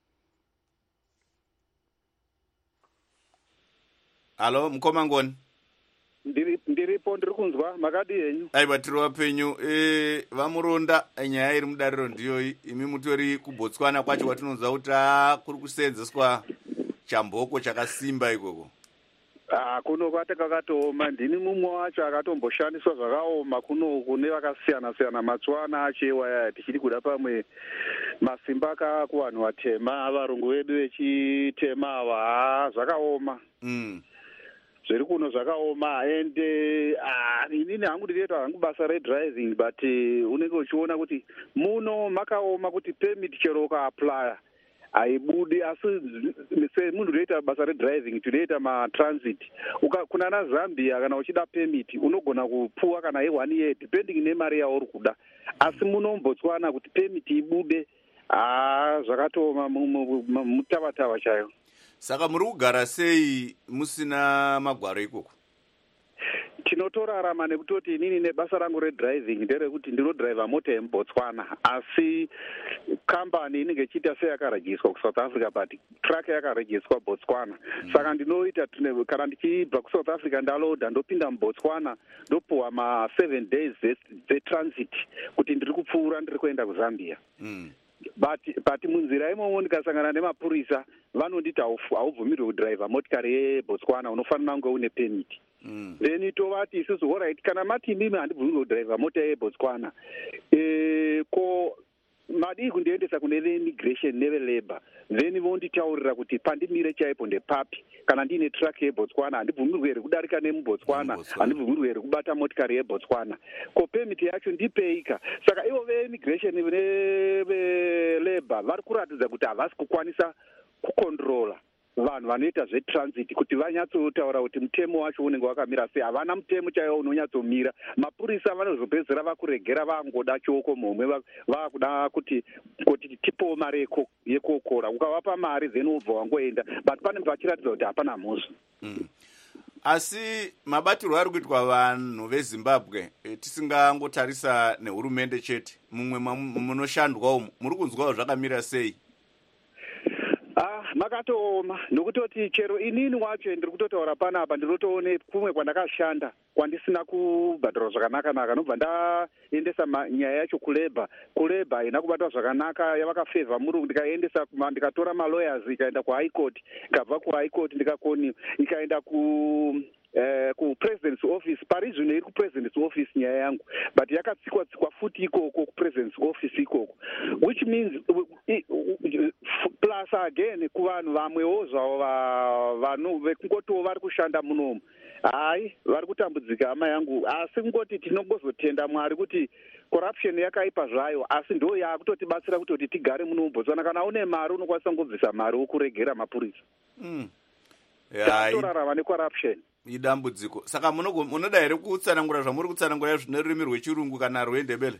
Halo Mukomangoni? Ndiripo ndiri kunzwa. Makadii henyu? Aiwa tiri wapenyu. E, vamuronda nyaya iri mudariro ndiyoyi. Imi mutori kuBotswana kwacho kwatinonzwa kuti kuri kuseenzeswa chamboko chakasimba ikoko. Ah, kuno kwate kakatooma. Ndini mumwe wacho akatomboshandiswa zvakaoma kuno kune vakasiyana siyana matswana achewa tichiri kuda pamwe masimba akakuvanhu vatema varungu vedu vechitema ava zvakaoma. Mm. Zviri kuno zvakaoma ende ah inini hangu ndinoita hangu basa redriving but uh, unenge uchiona kuti muno makaoma kuti permit chero ukaaplya haibudi asi semunhu unoita basa redriving tinoita matransit kuna naZambia kana uchida permit unogona kupuwa kana yeone year depending nemari yauri kuda asi muno muBotswana kuti permit ibude ah zvakatoma mutavatava chayo. Saka muri kugara sei musina magwaro ikoko? Tinotorarama nekutoti inini nebasa rangu redriving nderekuti ndinodriva mota yemuBotswana asi kambani inenge ichiita seyakarejiswa kuSouth Africa but truck yakarejiswa Botswana. Mm. Saka ndinoita kana ndichibva kuSouth Africa ndaloda ndopinda muBotswana ndopuwa ma seven days dzetransit kuti ndiri kupfuura ndiri kuenda kuZambia. Mm. but but munzira imomo ndikasangana nemapurisa vanonditi haubvumirwi kudriva motikari yeBotswana unofanira kunge une permit. Mm. Then tovati isusu alright kana mati mimi handibvumirwi kudriva mota yeBotswana e, ko madii kundiendesa kune immigration nevelabor then vonditaurira kuti pandimire chaipo ndepapi kana ndiine truck yeBotswana handibvumirwi here kudarika nemuBotswana handibvumirwi here kubata motikari yeBotswana ko permit yacho ndipeika. Saka ivo veimmigration nevelabor vari kuratidza kuti havasi kukwanisa kukontrola vanhu vanoita zvetransit kuti vanyatsotaura kuti mutemo wacho unenge wakamira sei. Havana mutemo chaiwo unonyatsomira. Mapurisa vanozopedzera vakuregera vangoda choko momwe vakuda kuti kuti tipowo mari yekokora ukavapa mari then ubva wangoenda but pane vachiratidza kuti hapana mhosva. Mm. Asi mabatirwo ari kuitwa vanhu veZimbabwe e, tisingangotarisa nehurumende chete mumwe munoshandwa umu muri kunzwawo zvakamira sei? Ah, makatooma nokutoti chero inini wacho ndiri kutotaura panapa ndinotoone kumwe kwandakashanda kwandisina kubhadharwa zvakanaka-naka nobva ndaendesa nyaya yacho kulebha kulebha haina kubatwa zvakanaka yavakafevha murungu ndikaendesa ndikatora malawyers ikaenda kuhigh court ikabva kuhigh court ndikakoni ikaenda ku Uh, kupresident's office parizvino iri kupresident's office nyaya yangu but yakatsikwa tsikwa futi ikoko kupresident's office ikoko which means uh, uh, plus again kuvanhu vamwewo zvavo vanhu vekungotiwo vari kushanda munomu hai vari kutambudzika hama yangu asi kungoti tinongozotenda Mwari kuti corruption yakaipa zvayo asi ndo yakutotibatsira kutoti tigare muno muBotswana kana une mari unokwanisa kungobvisa mari wokuregera mapurisa. Mm. Tatorarama necorruption idambudziko. Saka munoda here kutsanangura zvamuri kutsanangura zvine rurimi rwechirungu kana rwendebele?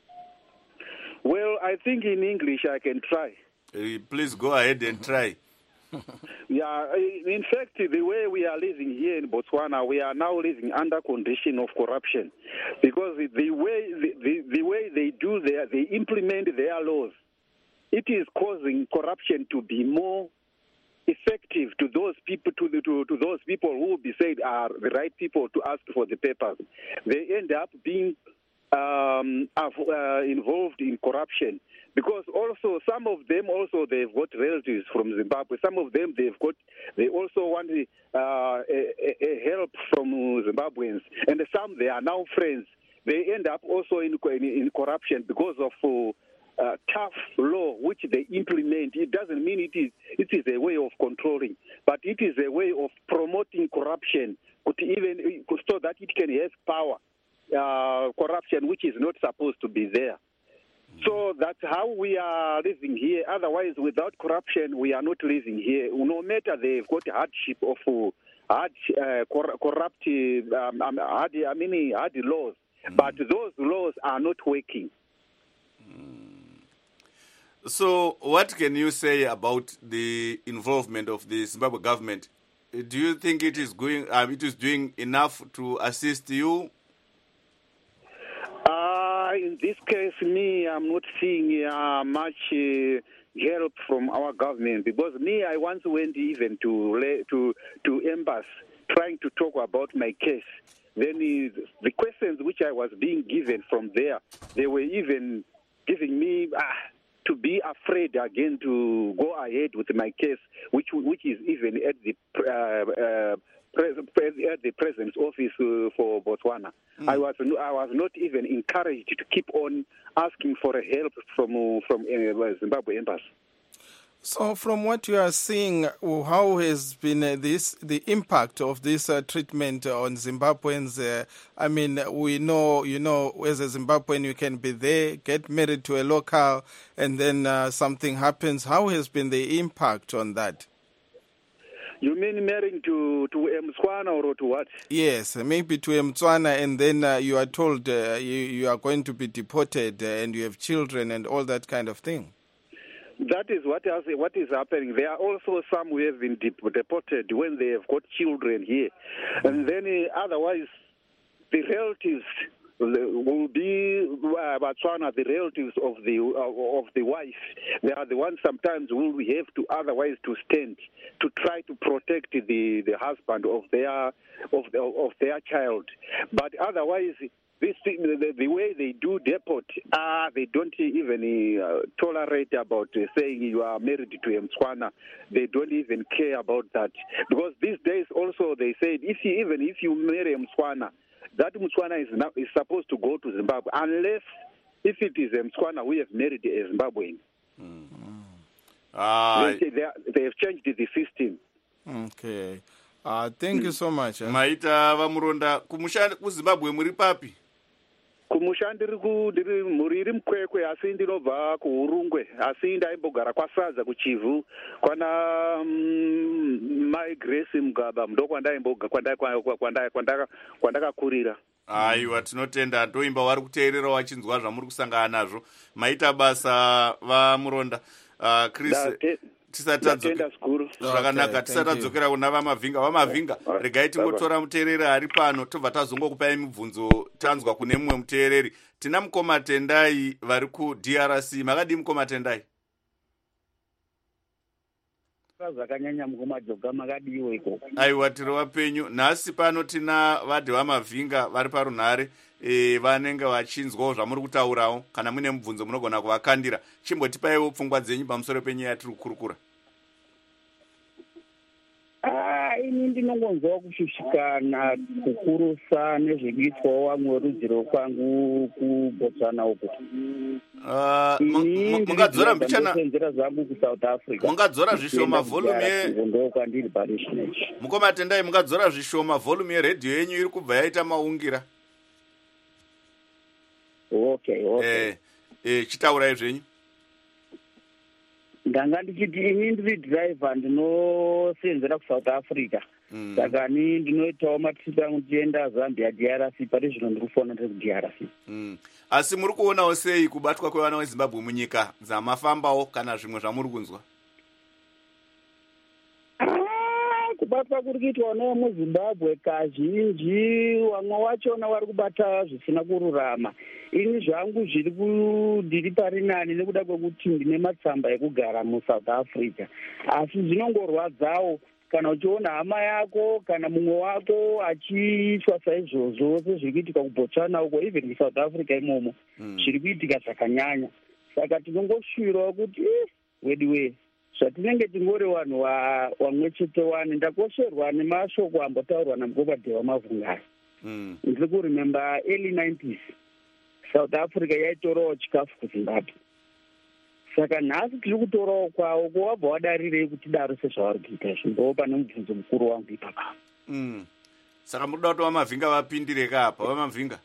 Well, I think in English I can try. Uh, please go ahead and try. Yeah, in fact, the way we are living here in Botswana, we are now living under condition of corruption because the way the, the, the way they do their, they implement their laws, it is causing corruption to be more effective to those people to, the, to to those people who will be said are the right people to ask for the papers. They end up being um, uh, involved in corruption because also some of them also they've got relatives from Zimbabwe. Some of them they've got they also want uh, a, a help from Zimbabweans, and some they are now friends. They end up also in in, in corruption because of. Uh, Uh, tough law which they implement. It doesn't mean it is it is a way of controlling, but it is a way of promoting corruption, even so that it can have power, uh, corruption which is not supposed to be there. So that's how we are living here. Otherwise, without corruption, we are not living here. No matter they've got hardship of hard, uh, cor- corrupt, um, um, hard, I mean, hard laws. Mm. But those laws are not working. So what can you say about the involvement of the Zimbabwe government? Do you think it is going, um, it is doing enough to assist you? Uh, in this case, me, I'm not seeing uh, much uh, help from our government, because me, I once went even to to to embassy trying to talk about my case. Then uh, the questions which I was being given from there, they were even giving me ah, to be afraid again to go ahead with my case, which which is even at the uh, uh, at the President's office uh, for Botswana. Mm. I was I was not even encouraged to keep on asking for help from uh, from uh, Zimbabwe embassy. So, from what you are seeing, how has been uh, this the impact of this uh, treatment on Zimbabweans? Uh, I mean, we know, you know, as a Zimbabwean, you can be there, get married to a local, and then uh, something happens. How has been the impact on that? You mean marrying to to Mtswana or to what? Yes, maybe to Mtswana, and then uh, you are told uh, you, you are going to be deported, uh, and you have children and all that kind of thing. That is what is, what is happening. There are also some who have been deported when they have got children here. Mm-hmm. And then uh, otherwise, the relatives will be uh, Botswana, the relatives of the uh, of the wife. They are the ones sometimes who we have to otherwise to stand to try to protect the, the husband of their of the, of their child. But otherwise, this thing, the, the way they do deport, ah, uh, they don't even uh, tolerate about uh, saying you are married to Mtswana. They don't even care about that, because these days also they said if you, even if you marry Mtswana, that Mtswana is now is supposed to go to Zimbabwe unless if it is Mtswana who have married a Zimbabwean. Mm-hmm. Uh, they, they, they have changed the system. Okay. Uh, thank you so much. Eh? Maita vamuronda kumushanda kuZimbabwe muri papi? Kumushanda ndiri muriri mkwekwe asi ndinobva kuHurungwe asi ndaimbogara kwasadza kuChivu kwana um, Mai Grace Mugaba ndo kwandaimboga kwandakakurira. Aiwa, tinotenda ndoimba wari kuteerera wachinzwa zvamuri kusangana nazvo. Maita basa vamuronda. Uh, Chris tisatadzoka zvakanaka tisatadzokera kuna vamavhinga vamavhinga regai tingotora muteereri ari pano tobva tazongokupai mibvunzo tanzwa kune mumwe muteereri. Tina Mukoma Tendai vari kuD R C. Makadi Mukoma Tendai? Zvakanyanya Mukoma Joga, makadiwo ikoko? Aiwa, tiri wapenyu. Nhasi pano tina vadhi vamavhinga vari parunhare e, vanenge vachinzwawo zvamuri kutaurawo. Kana mune mubvunzo munogona kuvakandira. Chimbotipaiwo pfungwa dzenyu pamusoro penyaya yatiri kukurukura. Ah, ini ndinongonzwa kushushikana kukurusa nezvekuitwawo vamwe verudzi rwekwangu kuBotswana uko. Uh, mungadzora mbichana senzera zangu kuSouth Africa. Mungadzora zvishoma volume ndo kwandiri parishionage. Mukoma Tendai, mungadzora zvishoma volume yeredhiyo yenyu iri kubva yaita maungira. Okay, okay. Eh, eh chitaurai zvenyu. Ndanga ndichiti ini ndiri driver ndinosenzera kuSouth Africa. Saka mm. ni ndinoitawo matrip angu ndichienda Zambia D R C, pari zvino ndiri kufona ndiri kuD R C. Mm. Asi muri kuonawo sei kubatwa kwevana veZimbabwe munyika dzamafambawo kana zvimwe zvamuri kunzwa? Ah, kubatwa kuri kuitwa nawo muZimbabwe kazhinji vamwe vachona vari kubata zvisina kururama. Ini zvangu zviri kudiri pari nani nekuda kwekuti ndine matsamba ekugara muSouth Africa, asi zvinongorwadzawo kana uchiona hama yako kana mumwe wako achiitwa saizvozvo sezviri kuitika kuBotswana uko, even kuSouth Africa imomo zviri kuitika zvakanyanya. Saka tinongoshuvirawo kuti wedi we zvatinenge tingori vanhu vamwe chete wani. Ndakosherwa nemashoko ambotaurwa naMukoma Dhewa Mavhungara. Mm. Ndiri kuremember early nineties South Africa yaitorawo chikafu kuZimbabwe. Saka nhasi tiri kutorawo kwawo, ko wabva wadarirei kuti daro sezvavari kuita izvi? Ndo pane mubvunzo mukuru wangu ipapa. Mm. Saka muri kuda kuti vamavhinga vapindire kapa vamavhinga?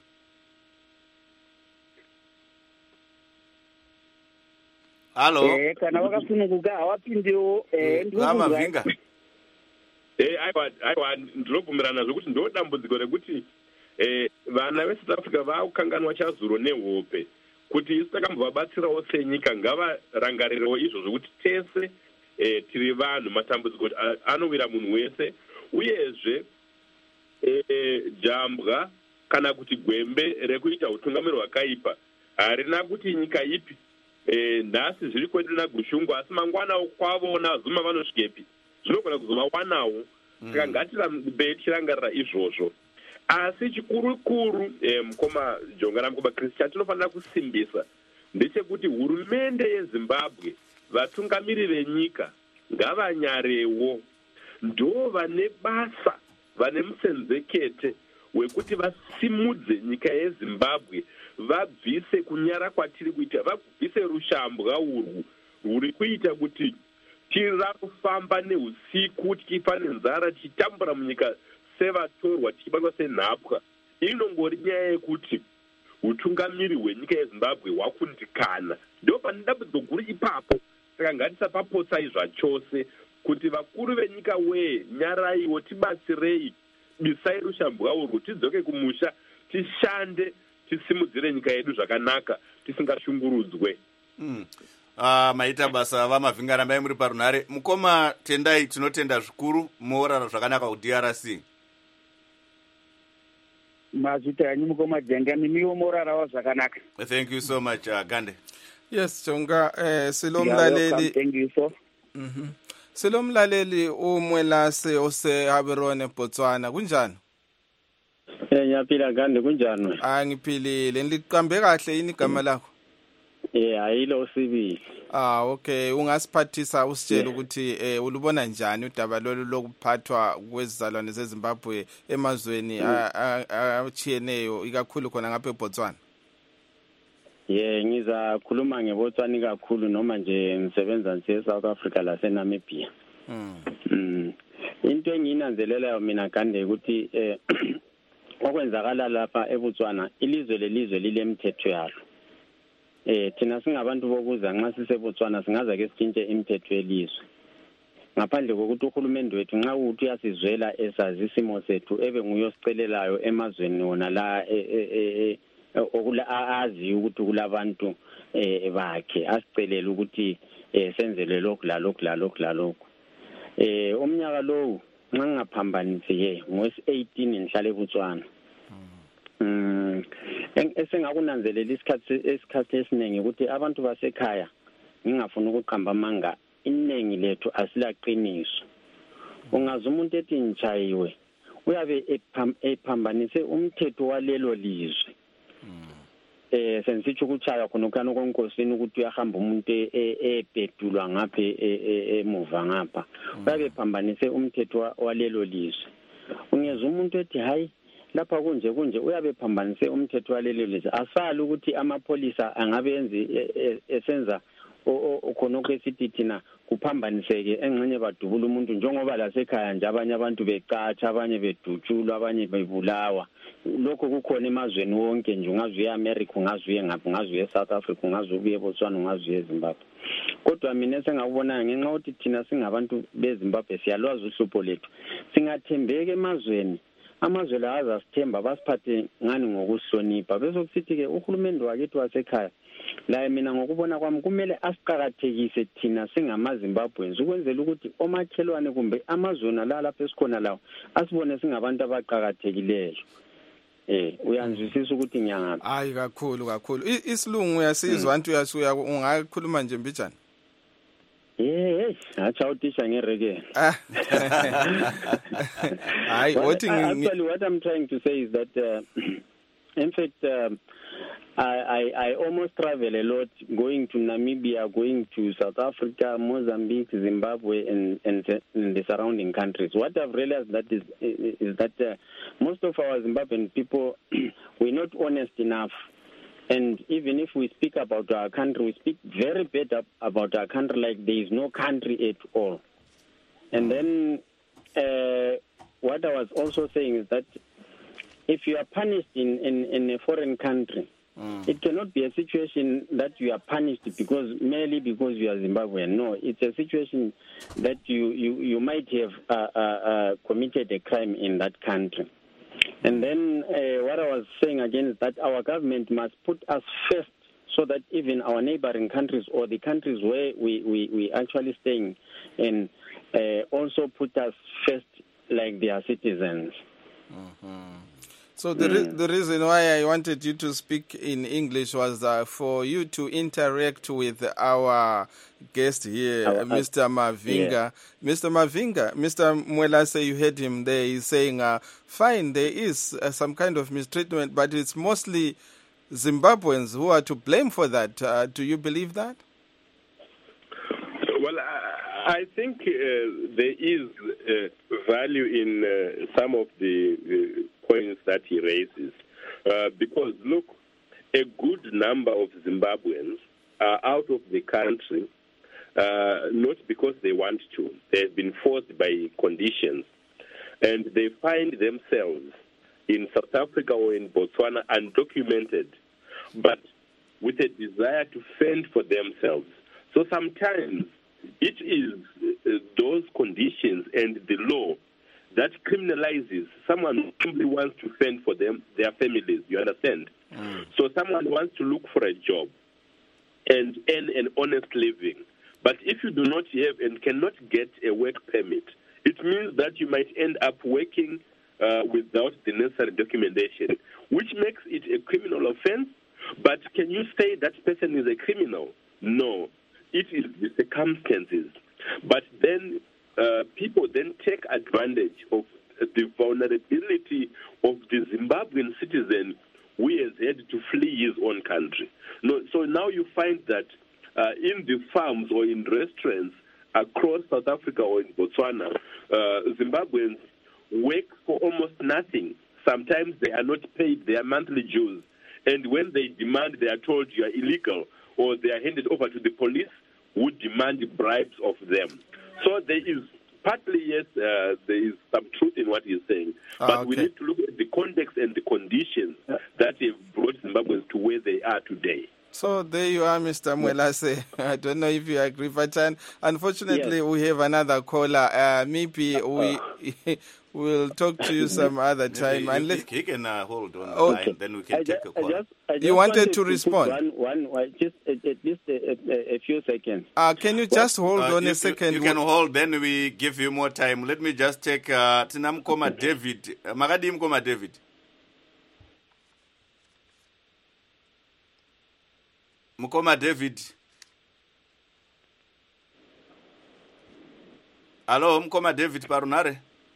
Halo? Eh, kana vakasununguka havapindewo. Eh, vamavhinga? Eh aiwa aiwa ndinobvumirana zvokuti ndo dambudziko rekuti eh vana veSouth Africa vakukanganwa chazuro nehope kuti isu takambovabatsirawo senyika ngavarangarirewo izvo zvokuti tese eh tiri vanhu matambudziko anowira munhu wese uyezve eh jambwa kana kuti gwembe rekuita utungamiri hwakaipa harina kuti nyika ipi eh nhasi zviri kwedu nagushungu asi mangwana kwavona zuma vanosvikepi zvinogona kuzovawanawo saka ngatirambe tichirangarira izvozvo asi chikuru kuru eh mukoma Jongana mukoma Christian tinofanira kusimbisa ndechekuti hurumende yeZimbabwe vatungamiri venyika ngavanyarewo ndo vane basa vane musenzekete wekuti vasimudze nyika yeZimbabwe vabvise kunyara kwatiri kuita vabvise rushambwa urwu rwuri kuita kuti tira kufamba neusiku tichifa nenzara tichitambura munyika sevatorwa tichibatwa senhapwa inongori nyaya yekuti utungamiri hwenyika yeZimbabwe hwakundikana ndo pane dambudziko guru ipapo saka ngatisapapotsai zvachose kuti vakuru venyika wee nyaraiwo tibatsirei bisai rushambwa urwu tidzoke kumusha tishande tisimudzire nyika yedu zvakanaka tisingashungurudzwe. mm. Uh, maita basa vamavhingana mai muri parunhare mukoma tendai tinotenda zvikuru moorara zvakanaka ku-D R C. mazita yanyu mukoma Jenga nimiwo morarawo zvakanaka. Thank you so much uh, Gande. Yes Jonga eh silomlaleli. Thank you so. Mhm. Silomlaleli umwelase ose Haberone Botswana kunjani? Eh ngiyaphila Gande kunjani? Ah ngiphilile niliqambe kahle yini igama lakho? Eh ayilo sibili. Ah okay ungasiphathisa usitshela ukuthi eh ulubona njani udaba lolu lokuphathwa kwezizalwane zeZimbabwe emazweni achiyeneyo ikakhulu khona ngapha eBotswana. Yeah ngiza khuluma ngeBotswana kakhulu noma nje ngisebenza nje South Africa la seNamibia. Mm. Mm. Into enginanzelelayo mina Gande ukuthi eh okwenzakala lapha eBotswana ilizwe lelizwe lilemthetho yalo. Eh thina singabantu bokuza nxa siseBotswana singaza ke sitshintshe imithetho yelizwe. Ngaphandle kokuthi uhulumende wethu nxa uthi uyasizwela esazi isimo sethu ebe nguyosicelelayo emazweni wona la eh okula azi ukuthi kulabantu eh bakhe asicelele ukuthi senzelwe lokhu la lokhu la lokhu la lokhu. Eh umnyaka lo nxa ngaphambanise ye ngo eighteen ngihlala eBotswana. Mm esengakunanzelela isikhathi esikhathi esiningi ukuthi abantu basekhaya ngingafuna ukuqamba amanga iningi lethu asilaqiniso. Ungazi umuntu ethi ngichayiwe uyabe ephambanise umthetho walelo lizwe. Eh sensitsho ukuchaya khona kana konkosini ukuthi uyahamba umuntu ebhedulwa ngapha emuva ngapha uyabe phambanise umthetho walelo lizwe. Ungeza umuntu ethi hayi lapha kunje kunje uyabe phambanise umthetho walelo lizwe asali ukuthi amapolisa angabe enzi esenza khonoko esithi thina kuphambaniseke engxenye badubula umuntu njengoba lasekhaya nje abanye abantu beqatsha abanye bedutshulwa abanye bebulawa. Lokho kukhona emazweni wonke nje ungazi eAmerica ungazi engaphi ungazi eSouth Africa ungazi ubuye eBotswana ungazi eZimbabwe. Kodwa mina sengakubona ngenxa ukuthi thina singabantu beZimbabwe siyalwazi uhlupho lethu singathembeka emazweni amazwe la azasithemba basiphathe ngani ngokuhlonipha bese kusithi ke uhulumende wakethu wasekhaya la mina ngokubona kwami kumele asiqhakathekise thina singamaZimbabweans ukwenzela ukuthi omakhelwane kumbe amazweni la lapha esikhona lawo asibone singabantu abaqhakathekileyo. Eh uyanzwisisa ukuthi ngiyangaphi? Hayi kakhulu kakhulu isilungu uyasizwa antu uyasuya ungakhuluma nje mbijana. Yes, acha utisha ngereke. Hayi what actually what I'm trying to say is that uh, in fact uh, I, I I almost travel a lot going to Namibia, going to South Africa, Mozambique, Zimbabwe and and, and the surrounding countries. What I've realized that is is that uh, most of our Zimbabwean people we're not honest enough. And even if we speak about our country, we speak very bad about our country like there is no country at all. And then uh, what I was also saying is that if you are punished in, in, in a foreign country, Mm. It cannot be a situation that you are punished because merely because you are Zimbabwean. No, it's a situation that you, you, you might have uh, uh, uh, committed a crime in that country. And then uh, what I was saying again is that our government must put us first so that even our neighboring countries or the countries where we, we, we actually staying in uh, also put us first like their citizens. Mm-hmm. So the, re- the reason why I wanted you to speak in English was uh, for you to interact with our guest here, Our, Mister Mavinga. Yeah. Mister Mavinga, Mister Mwelase, you heard him there. He's saying, uh, fine, there is uh, some kind of mistreatment, but it's mostly Zimbabweans who are to blame for that. Uh, do you believe that? Well, I, I think uh, there is uh, value in uh, some of the uh, points that he raises. Uh, because, look, a good number of Zimbabweans are out of the country, uh, not because they want to. They've been forced by conditions. And they find themselves in South Africa or in Botswana undocumented, but with a desire to fend for themselves. So sometimes it is uh, those conditions and the law that criminalizes someone who simply wants to fend for them, their families, you understand? Mm. So someone wants to look for a job and earn an honest living. But if you do not have and cannot get a work permit, it means that you might end up working uh, without the necessary documentation, which makes it a criminal offense. But can you say that person is a criminal? No. It is the circumstances. But then uh, people then take advantage of the vulnerability of the Zimbabwean citizen who has had to flee his own country. No, so now you find that uh, in the farms or in restaurants across South Africa or in Botswana, uh, Zimbabweans work for almost nothing. Sometimes they are not paid their monthly dues. And when they demand, they are told you are illegal, or they are handed over to the police who demand bribes of them. So there is partly, yes, uh, there is some truth in what he's saying. Ah, but okay. we need to look at the context and the conditions that have brought Zimbabweans to where they are today. So there you are, Mister Mwelase. I don't know if you agree, but uh, unfortunately yes. we have another caller. Uh, maybe we will talk to you some other time. Maybe Unless he can uh, hold on the okay. line, then we can I take just, a call. I just, I just you wanted, wanted to to respond? One, one, just at, at least a, a, a few seconds. Uh, can you just hold uh, on you, a second? You, you can hold, then we give you more time. Let me just take uh, Tinamkoma David. Uh, Magadi Mkoma David. Mkoma David. Hello, Mkoma David Parunare.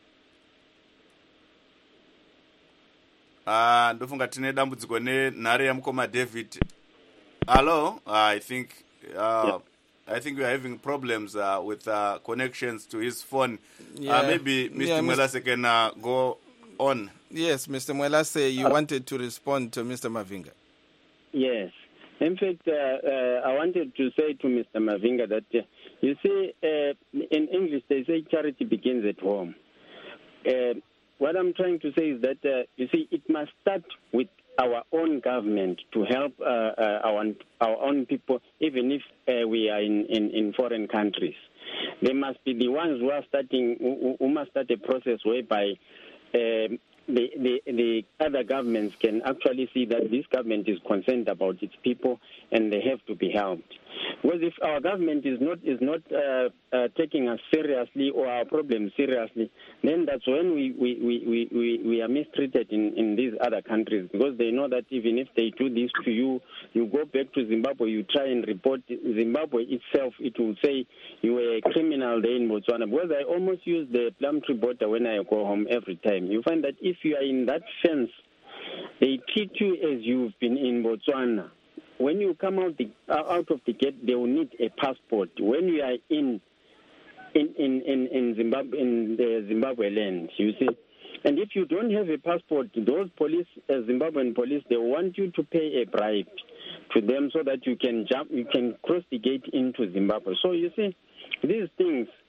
Ah, uh, ndofunga tine dambudziko nenhare yaMukoma David. Hello, uh, I think uh, yeah. I think we are having problems uh, with uh, connections to his phone. Yeah. Uh, maybe Mister Yeah, Mwelase can uh, go on. Yes, Mister Mwelase, you uh, wanted to respond to Mister Mavinga. Yes. In fact, uh, uh, I wanted to say to Mister Mavinga that, uh, you see, uh, in English they say charity begins at home. Uh, what I'm trying to say is that, uh, you see, it must start with our own government to help uh, uh, our, our own people, even if uh, we are in, in, in foreign countries. They must be the ones who are starting, who, who must start a process whereby uh, The, the the other governments can actually see that this government is concerned about its people and they have to be helped. Because if our government is not is not uh, uh, taking us seriously or our problems seriously, then that's when we, we, we, we, we are mistreated in, in these other countries, because they know that even if they do this to you, you go back to Zimbabwe, you try and report Zimbabwe itself, it will say you were a criminal there in Botswana. Because I almost use the Plumtree border when I go home every time. You find that if you are in that fence, they treat you as you've been in Botswana. When you come out the out of the gate, they will need a passport. When you are in in in in, in Zimbabwe in the Zimbabwe land, you see. And if you don't have a passport, those police, uh, Zimbabwean police, they want you to pay a bribe to them so that you can jump, you can cross the gate into Zimbabwe. So you see, these things,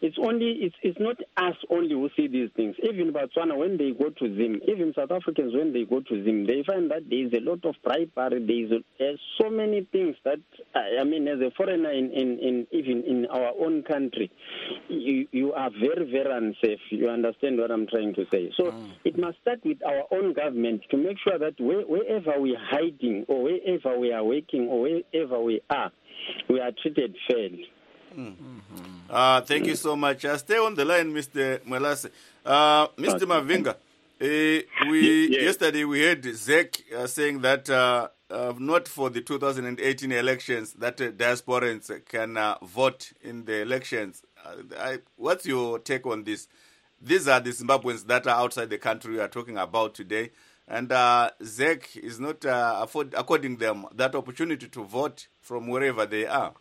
it's only it's it's not us only who see these things. Even Botswana, when they go to Zim, even South Africans when they go to Zim, they find that there is a lot of bribery. There is a, uh, so many things that I mean, as a foreigner in, in, in even in our own country, you you are very very unsafe. You understand what I'm trying to say? So mm. it must start with our own government to make sure that where, wherever we are hiding or wherever we are working or wherever we are, we are treated fairly. Mm-hmm. Uh, thank you so much. Uh, stay on the line, Mister Mwelase. Uh, Mister Okay. Mavinga, uh, we yes. yesterday we heard Zek uh, saying that uh, uh, not for the two thousand eighteen elections that uh, diasporans can uh, vote in the elections. Uh, I, what's your take on this? These are the Zimbabweans that are outside the country we are talking about today. And uh, Zek is not uh, afford, according to them, that opportunity to vote from wherever they are.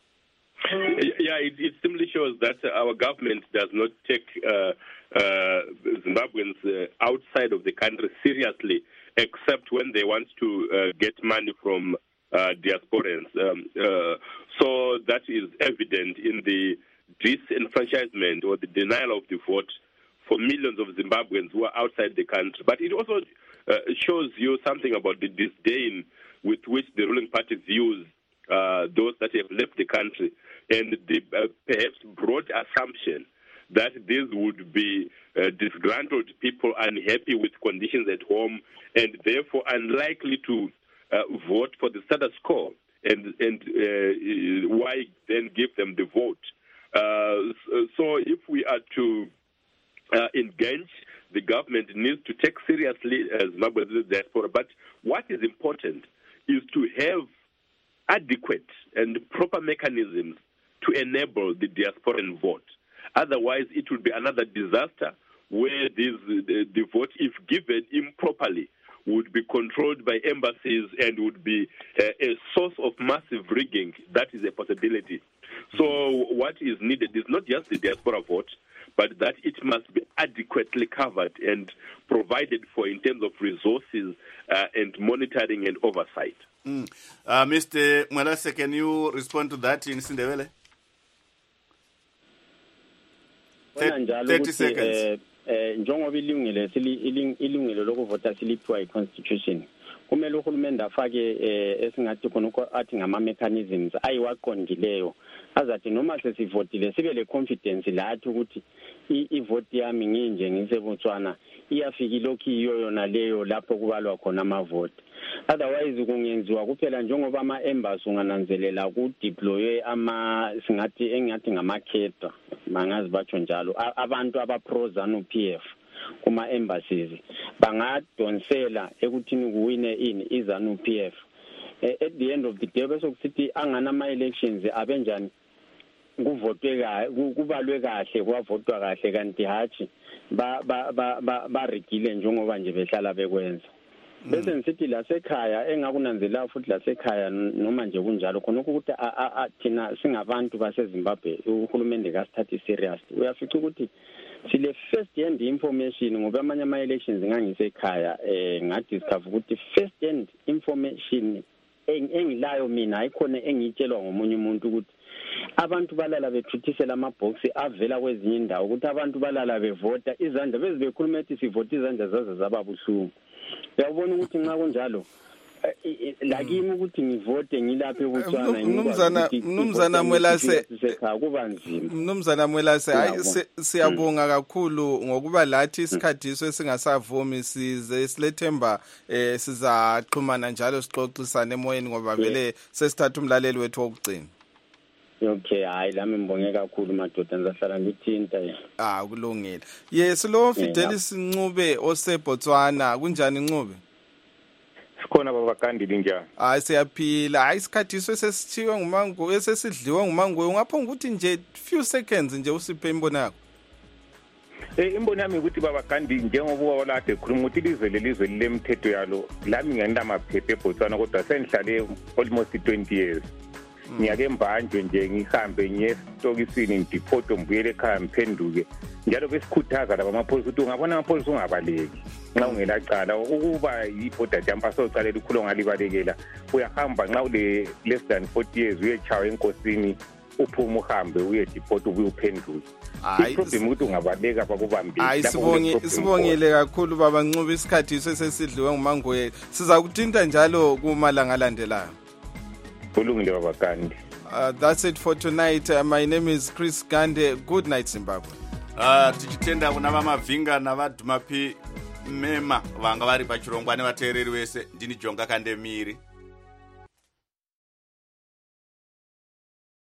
Yeah, it, it simply shows that our government does not take uh, uh, Zimbabweans uh, outside of the country seriously, except when they want to uh, get money from uh, diasporans. Um, uh, so that is evident in the disenfranchisement or the denial of the vote for millions of Zimbabweans who are outside the country. But it also uh, shows you something about the disdain with which the ruling party views uh, those that have left the country, and the uh, perhaps broad assumption that these would be uh, disgruntled people unhappy with conditions at home and therefore unlikely to uh, vote for the status quo, and, and uh, why then give them the vote. Uh, so if we are to uh, engage, the government needs to take seriously as Zimbabwe's diaspora. But what is important is to have adequate and proper mechanisms to enable the diasporan vote. Otherwise, it will be another disaster where this, the, the vote, if given improperly, would be controlled by embassies and would be uh, a source of massive rigging. That is a possibility. So what is needed is not just the diaspora vote, but that it must be adequately covered and provided for in terms of resources uh, and monitoring and oversight. Mm. Uh, Mister Mwelase, can you respond to that in Sindebele? thirty seconds. Njengoba ilungile ilungile lokuvota siliphiwa i-constitution, kumele uhulumende afake esingathi khona athi ngama-mechanisms ayiwaqondileyo azathi noma sesivotile sibe le confidence lathi ukuthi ivoti yami nginje ngiseBotswana iyafika ilokhu iyo yona leyo lapho kubalwa khona amavoti. Otherwise kungenziwa kuphela njengoba ama-embassy ungananzelela kudeploye ama singathi engathi ngamakhedra mangazi batsho njalo abantu abapro ZANU-P F kuma-embassies bangadonsela ekuthini kuwine ini i-ZANU-P F. At the end of the day bese kusithi angana ama-elections abenjani kuvotwe kahle kubalwe kahle kwavotwa kahle kanti hathi ba ba ba barigile njengoba nje behlala bekwenza. Bese nisithi la sekhaya engakunanzela futhi la sekhaya noma nje kunjalo khona ukuthi thina singabantu baseZimbabwe uhulumende kasithathi serious. Uyafica ukuthi sile first hand information ngoba amanye ama elections ngangisekhaya eh ngadiscover ukuthi first hand information engilayo mina ayikhona engitshelwa ngomunye umuntu ukuthi abantu balala bethuthisela amabhox avela kwezinye indawo ukuthi abantu balala bevota izandla bezibekhuluma ethi sivota izandla zaze zababuhlungu. Uyabona ukuthi nxa kunjalo lakimi ukuthi ngivote ngilaphe eBotswana Mnumzana Mnumzana Mwelase kuba nzima. Mnumzana Mwelase hayi siyabonga kakhulu ngokuba lathi isikhathiso esingasavumi size silethemba eh sizaxhumana njalo sixoxisane emoyeni ngoba vele sesithatha umlaleli wethu wokugcina. Okay, hayi lami ngibonge kakhulu madoda ngizahlala ngithinta. Ah kulungile. Yes lo Fidelis Ncube oseBotswana kunjani Ncube? Sikhona baba Kandili njani? Hayi siyaphila. Hayi isikhathiso sesithiwe ngumango esesidliwe ngumango ungaphonga ukuthi nje few seconds nje usiphe imbono yakho. Eh imbono yami ukuthi baba Kandili njengoba walade ekhuluma ukuthi ilizwe lelizwe lilemthetho yalo lami ngenda maphephe eBotswana kodwa sengihlale almost twenty years. Ngiyake mbanjwe nje ngihambe ngiye esitokisini ngidiphoto ngibuyele ekhaya ngiphenduke njalo besikhuthaza laba amapholisa ukuthi ungabona amapholisa ungabaleki nxa ungelacala ukuba iborder jumper socalela ukhulu ngalibalekela uyahamba nxa ule less than forty years uyechawa enkosini uphume uhambe uye deport ubuye uphendule. Iproblem ukuthi ungabaleka bakubambile. Hayi sibonge sibongile kakhulu baba Ncube, isikhathi sesidliwe nguMangoye. Siza kuthinta njalo kumalanga alandelayo. Kulungile baba Gandhi. Uh, that's it for tonight. Uh, my name is Chris Gande. Good night Zimbabwe. Uh, tichitenda kuna vamavhinga navadhumapi mema vanga vari pachirongwa nevateereri vese. Ndini Jonga Kandemiri.